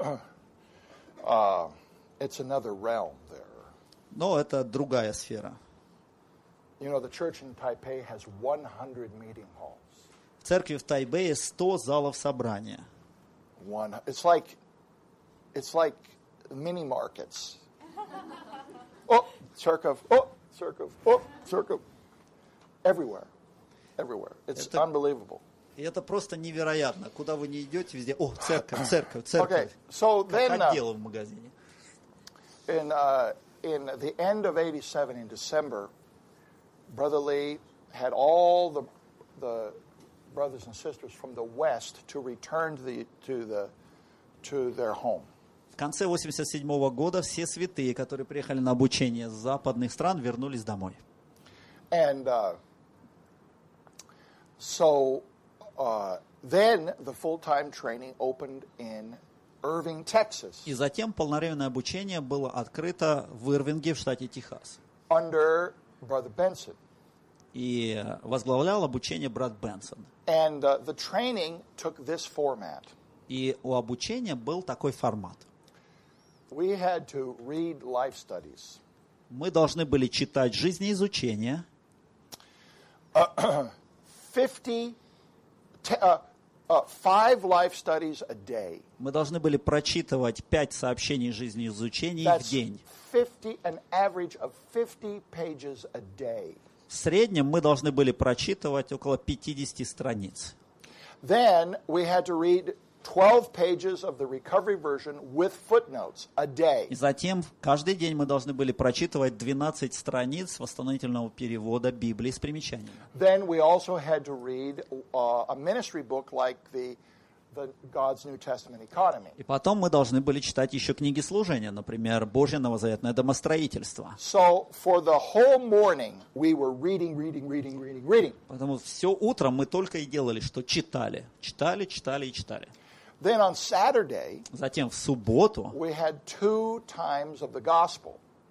uh, it's another realm there. Но это другая сфера. You know, the church in Taipei has one hundred meeting halls. В церкви в Тайбэе сто залов собрания. One, it's like, it's like mini markets. Oh, церковь, oh, церковь, oh, церковь. Everywhere, everywhere. It's Это- unbelievable. И это просто невероятно. Куда вы не идете, везде, о, церковь, церковь, церковь. Okay, so Как then uh, отделы в магазине. in uh, in the end of eighty-seven, in December, Brother Lee had all the the brothers and sisters from the West to return to the to the to their home. В конце восемьдесят седьмого года все святые, которые приехали на обучение с западных стран, вернулись домой. And uh, so uh, then the full-time training opened in Irving, Texas, И затем полновременное обучение было открыто в Ирвинге в штате Техас. under Brother Benson. И возглавлял обучение брат Бенсон. And uh, the training took this format. И у обучения был такой формат. We had to read life studies. Мы должны были читать жизнеизучение, fifty, t- uh, uh, five life studies a day. мы должны были прочитывать пять сообщений жизнеизучений в That's день. fifty, an average of fifty pages a day. В среднем мы должны были прочитывать около пятьдесят страниц. Then we had to read twelve pages of the recovery version with footnotes a day. И затем каждый день мы должны были прочитывать двенадцать страниц восстановительного перевода Библии с примечаниями. Then we also had to read uh, a ministry book like the, the God's New Testament Economy. И потом мы должны были читать еще книги служения, например, Божье новозаветное домостроительство. So for the whole morning, we were reading, reading, reading, reading, reading. Поэтому все утро мы только и делали, что читали, читали, читали и читали. Then on Saturday, Затем в субботу we had two times of the gospel.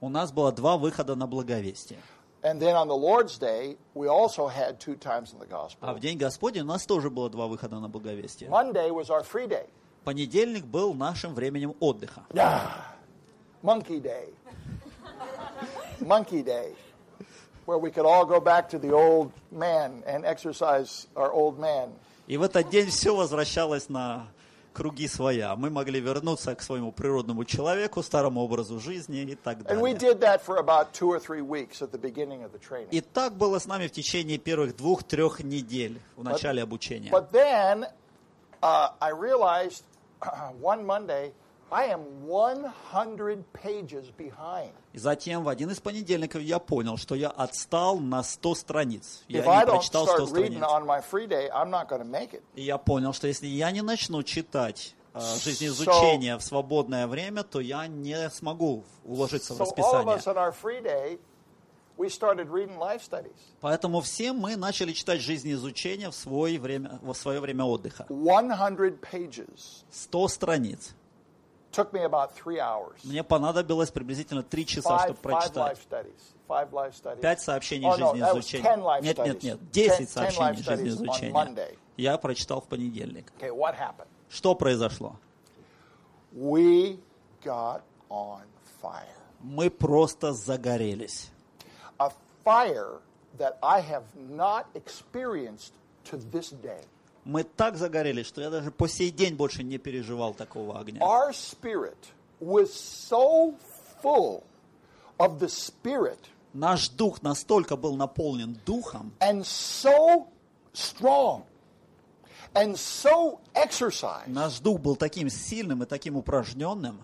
у нас было два выхода на благовестие. And then on the Lord's Day, we also had two times in the А gospel. в день Господень у нас тоже было два выхода на благовестие. Monday was our free day. Понедельник был нашим временем отдыха. Yeah. Monkey day. Monkey day. Where we could all go back to the old man and exercise our old man. И в этот день все возвращалось на круги своя. Мы могли вернуться к своему природному человеку, старому образу жизни и так And we далее. did that for about two or three weeks at the beginning of the training. И так было с нами в течение первых двух-трех недель в начале обучения. But then uh, I realized one Monday I am one hundred pages behind. И затем в один из понедельников я понял, что я отстал на сто страниц. Я If I не don't прочитал сто start reading страниц. on my free day, I'm not going to make it. И я понял, что если я не начну читать э, жизнеизучение в свободное время, то я не смогу уложиться в So all of расписание. us on our free day, we started reading life studies. Поэтому все мы начали читать жизнеизучение в, свое время, в свое время отдыха. one hundred pages. сто страниц. Took me about three hours. Мне понадобилось приблизительно три часа, Five, чтобы five life прочитать. studies. Five life studies. Пять сообщений Oh, no, that was ten жизнеизучения. life Нет, нет, studies. нет. Десять Ten- ten life сообщений studies on жизнеизучения. Monday. Я прочитал в понедельник. Okay, what happened? Что произошло? We got on fire. Мы просто загорелись. A fire that I have not experienced to this day. Мы так загорелись, что я даже по сей день больше не переживал такого огня. Our spirit was so full of the Spirit Наш дух настолько был наполнен духом and so strong and so exercised. Наш дух был таким сильным и таким упражненным,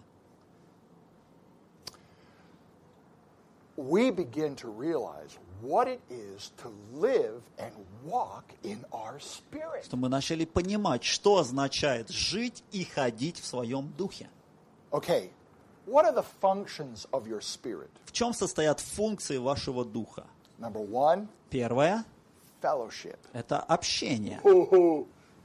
We begin to realize what it is to live and walk in our spirit. что мы начали понимать, что означает жить и ходить в своем духе. Okay, what are the functions of your spirit? В чем состоят функции вашего духа? Number one, Первое fellowship. – это общение. Ooh.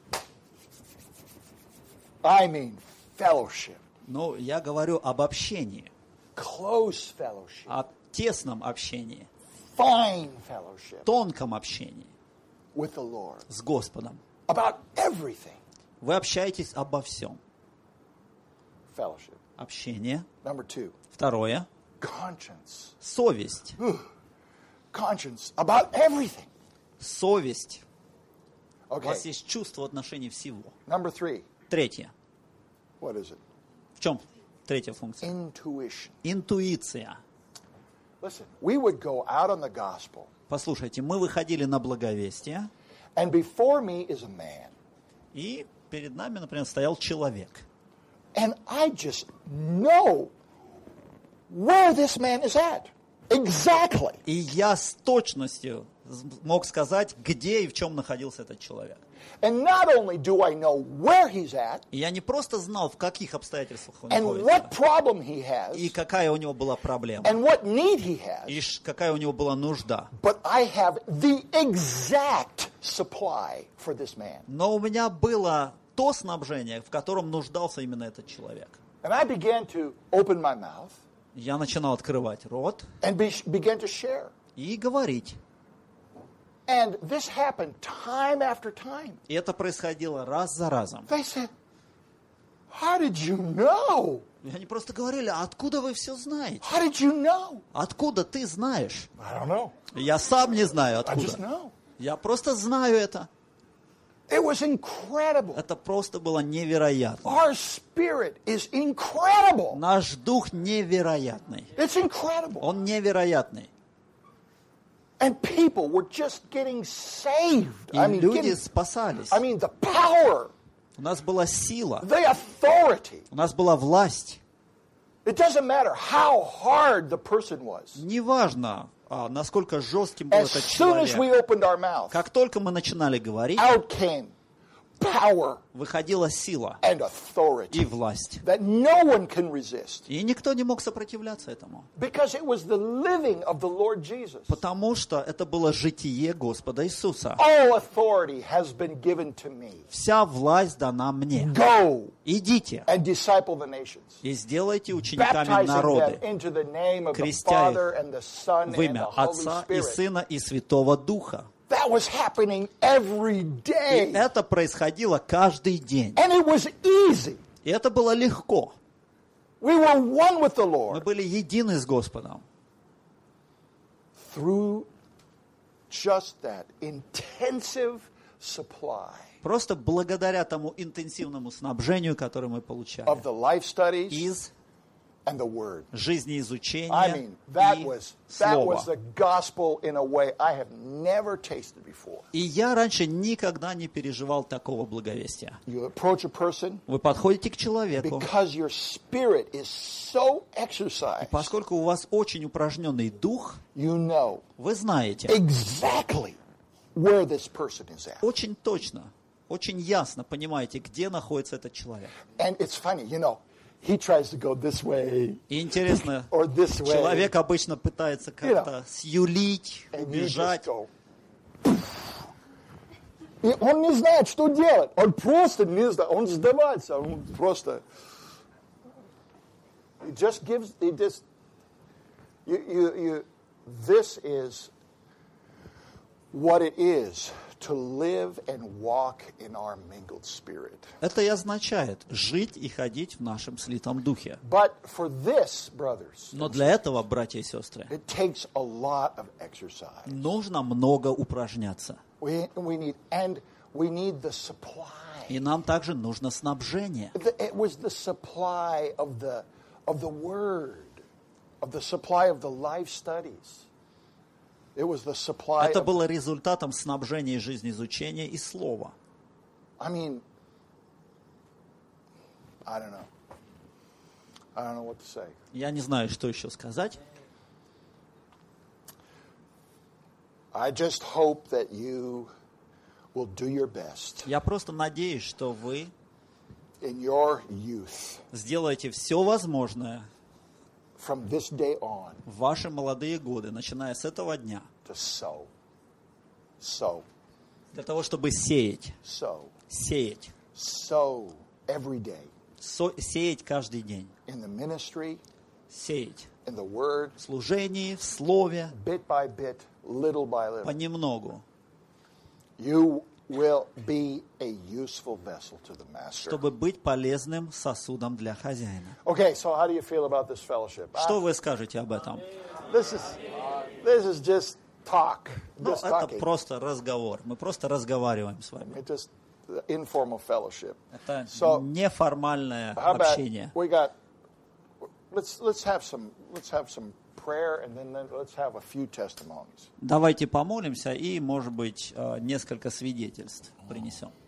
I mean fellowship, Ну, я говорю об общении, close fellowship, о тесном общении, fine fellowship тонком общении with the Lord с Господом. about everything. Вы общаетесь обо всем. Fellowship. Общение. Number two, Второе – conscience. совесть. Conscience about everything. Совесть. У Okay. вас есть чувство в отношении всего. Number three, Третье. what is it? В чем третья функция? Intuition. Интуиция. Listen, we would go out on the gospel, Послушайте, мы выходили на благовестие, and before me is a man, и перед нами, например, стоял человек. and I just know where this man is at. Exactly. И я с точностью мог сказать, где и в чем находился этот человек. And not only do I know where he's at И я не просто знал, в каких обстоятельствах он and находится, what problem he и has какая у него была проблема, and what need he has, и ш- какая у него была нужда. but I have the exact supply for this man. Но у меня было то снабжение, в котором нуждался именно этот человек. And I began to open my mouth Я начинал открывать рот and be, began to share. и говорить. And this happened time after time. И это происходило раз за разом. They said, how did you know? И они просто говорили, а откуда вы все знаете? How did you know? Откуда ты знаешь? I don't know. Я сам не знаю, I just откуда. know. Я просто знаю это. It was incredible. Это просто было невероятно. Our spirit is incredible. Наш дух невероятный. It's incredible. Он невероятный. And people were just getting saved. И I mean, люди getting, спасались. I mean, the power, У нас была сила, the authority. у нас была власть. It doesn't matter how hard the person was. Неважно, а, насколько жестким был As этот soon as we человек. opened our mouth, Как только мы начинали говорить, out came power выходила сила and и authority власть. that no one can resist. И никто не мог сопротивляться этому. Because it was the living of the Lord Jesus. Потому что это было житие Господа Иисуса. All authority has been given to me. Вся власть дана мне. Go Идите and disciple the nations. и сделайте учениками Baptizing them народы into the name of the крестя их Father and the Son в and имя the Holy Отца и Spirit. Сына и Святого Духа. That was happening every И day. это происходило каждый день. And it was easy. И это было легко. We were one with the Мы Lord были едины с Господом. through just that intensive supply Просто благодаря тому интенсивному снабжению, которое мы получали of the life studies из and the Word. I жизнеизучения mean, that и was that was Слова. the gospel in a way I have never tasted before. И я раньше никогда не переживал такого благовестия. You approach a person Вы подходите к человеку, because your spirit is so exercised. поскольку у вас очень упражненный дух, You know вы знаете exactly where this person is at. очень точно, очень ясно понимаете, где находится этот человек. And it's funny, you know, he tries to go this way И интересно, or this way. человек обычно пытается как-то сюлить, And you just убежать. go. И он не знает, что делать. Он просто не знает. Он сдавается. Он просто... It just gives... It just... You, you, you, this is what it is to live and walk in our mingled spirit. Это и означает жить и ходить в нашем слитом духе. But for this, brothers, Но для этого, братья и сестры, it takes a lot of exercise. нужно много упражняться. We, we need, and we need the supply. И нам также нужно снабжение. The- It was the supply of the, of the word, of the supply of the life studies. It was the supply Это of, было результатом снабжения жизнеизучения и слова. I mean, I don't know. I don't know what to say. Я не знаю, что еще сказать. I just hope that you will do your best Я просто надеюсь, что вы in your youth сделаете все возможное from this day on в ваши молодые годы, начиная с этого дня, to sow, sow, для того, чтобы сеять, sow, сеять, sow every day со- сеять каждый день, in the ministry, сеять in the word, в служении, в слове, bit by bit, little by little. понемногу, You will be a useful vessel to the master. чтобы быть полезным сосудом для хозяина. Okay, so how do you feel about this fellowship? Что Ah, вы скажете об этом? this is this is just talk, Ну, just это talking. просто разговор. Мы просто разговариваем с вами. It's just informal fellowship. Это So, неформальное How about общение. we got? Let's let's have some let's have some prayer and then, then let's have a few testimonies. Давайте помолимся и, может быть, э, несколько свидетельств принесем.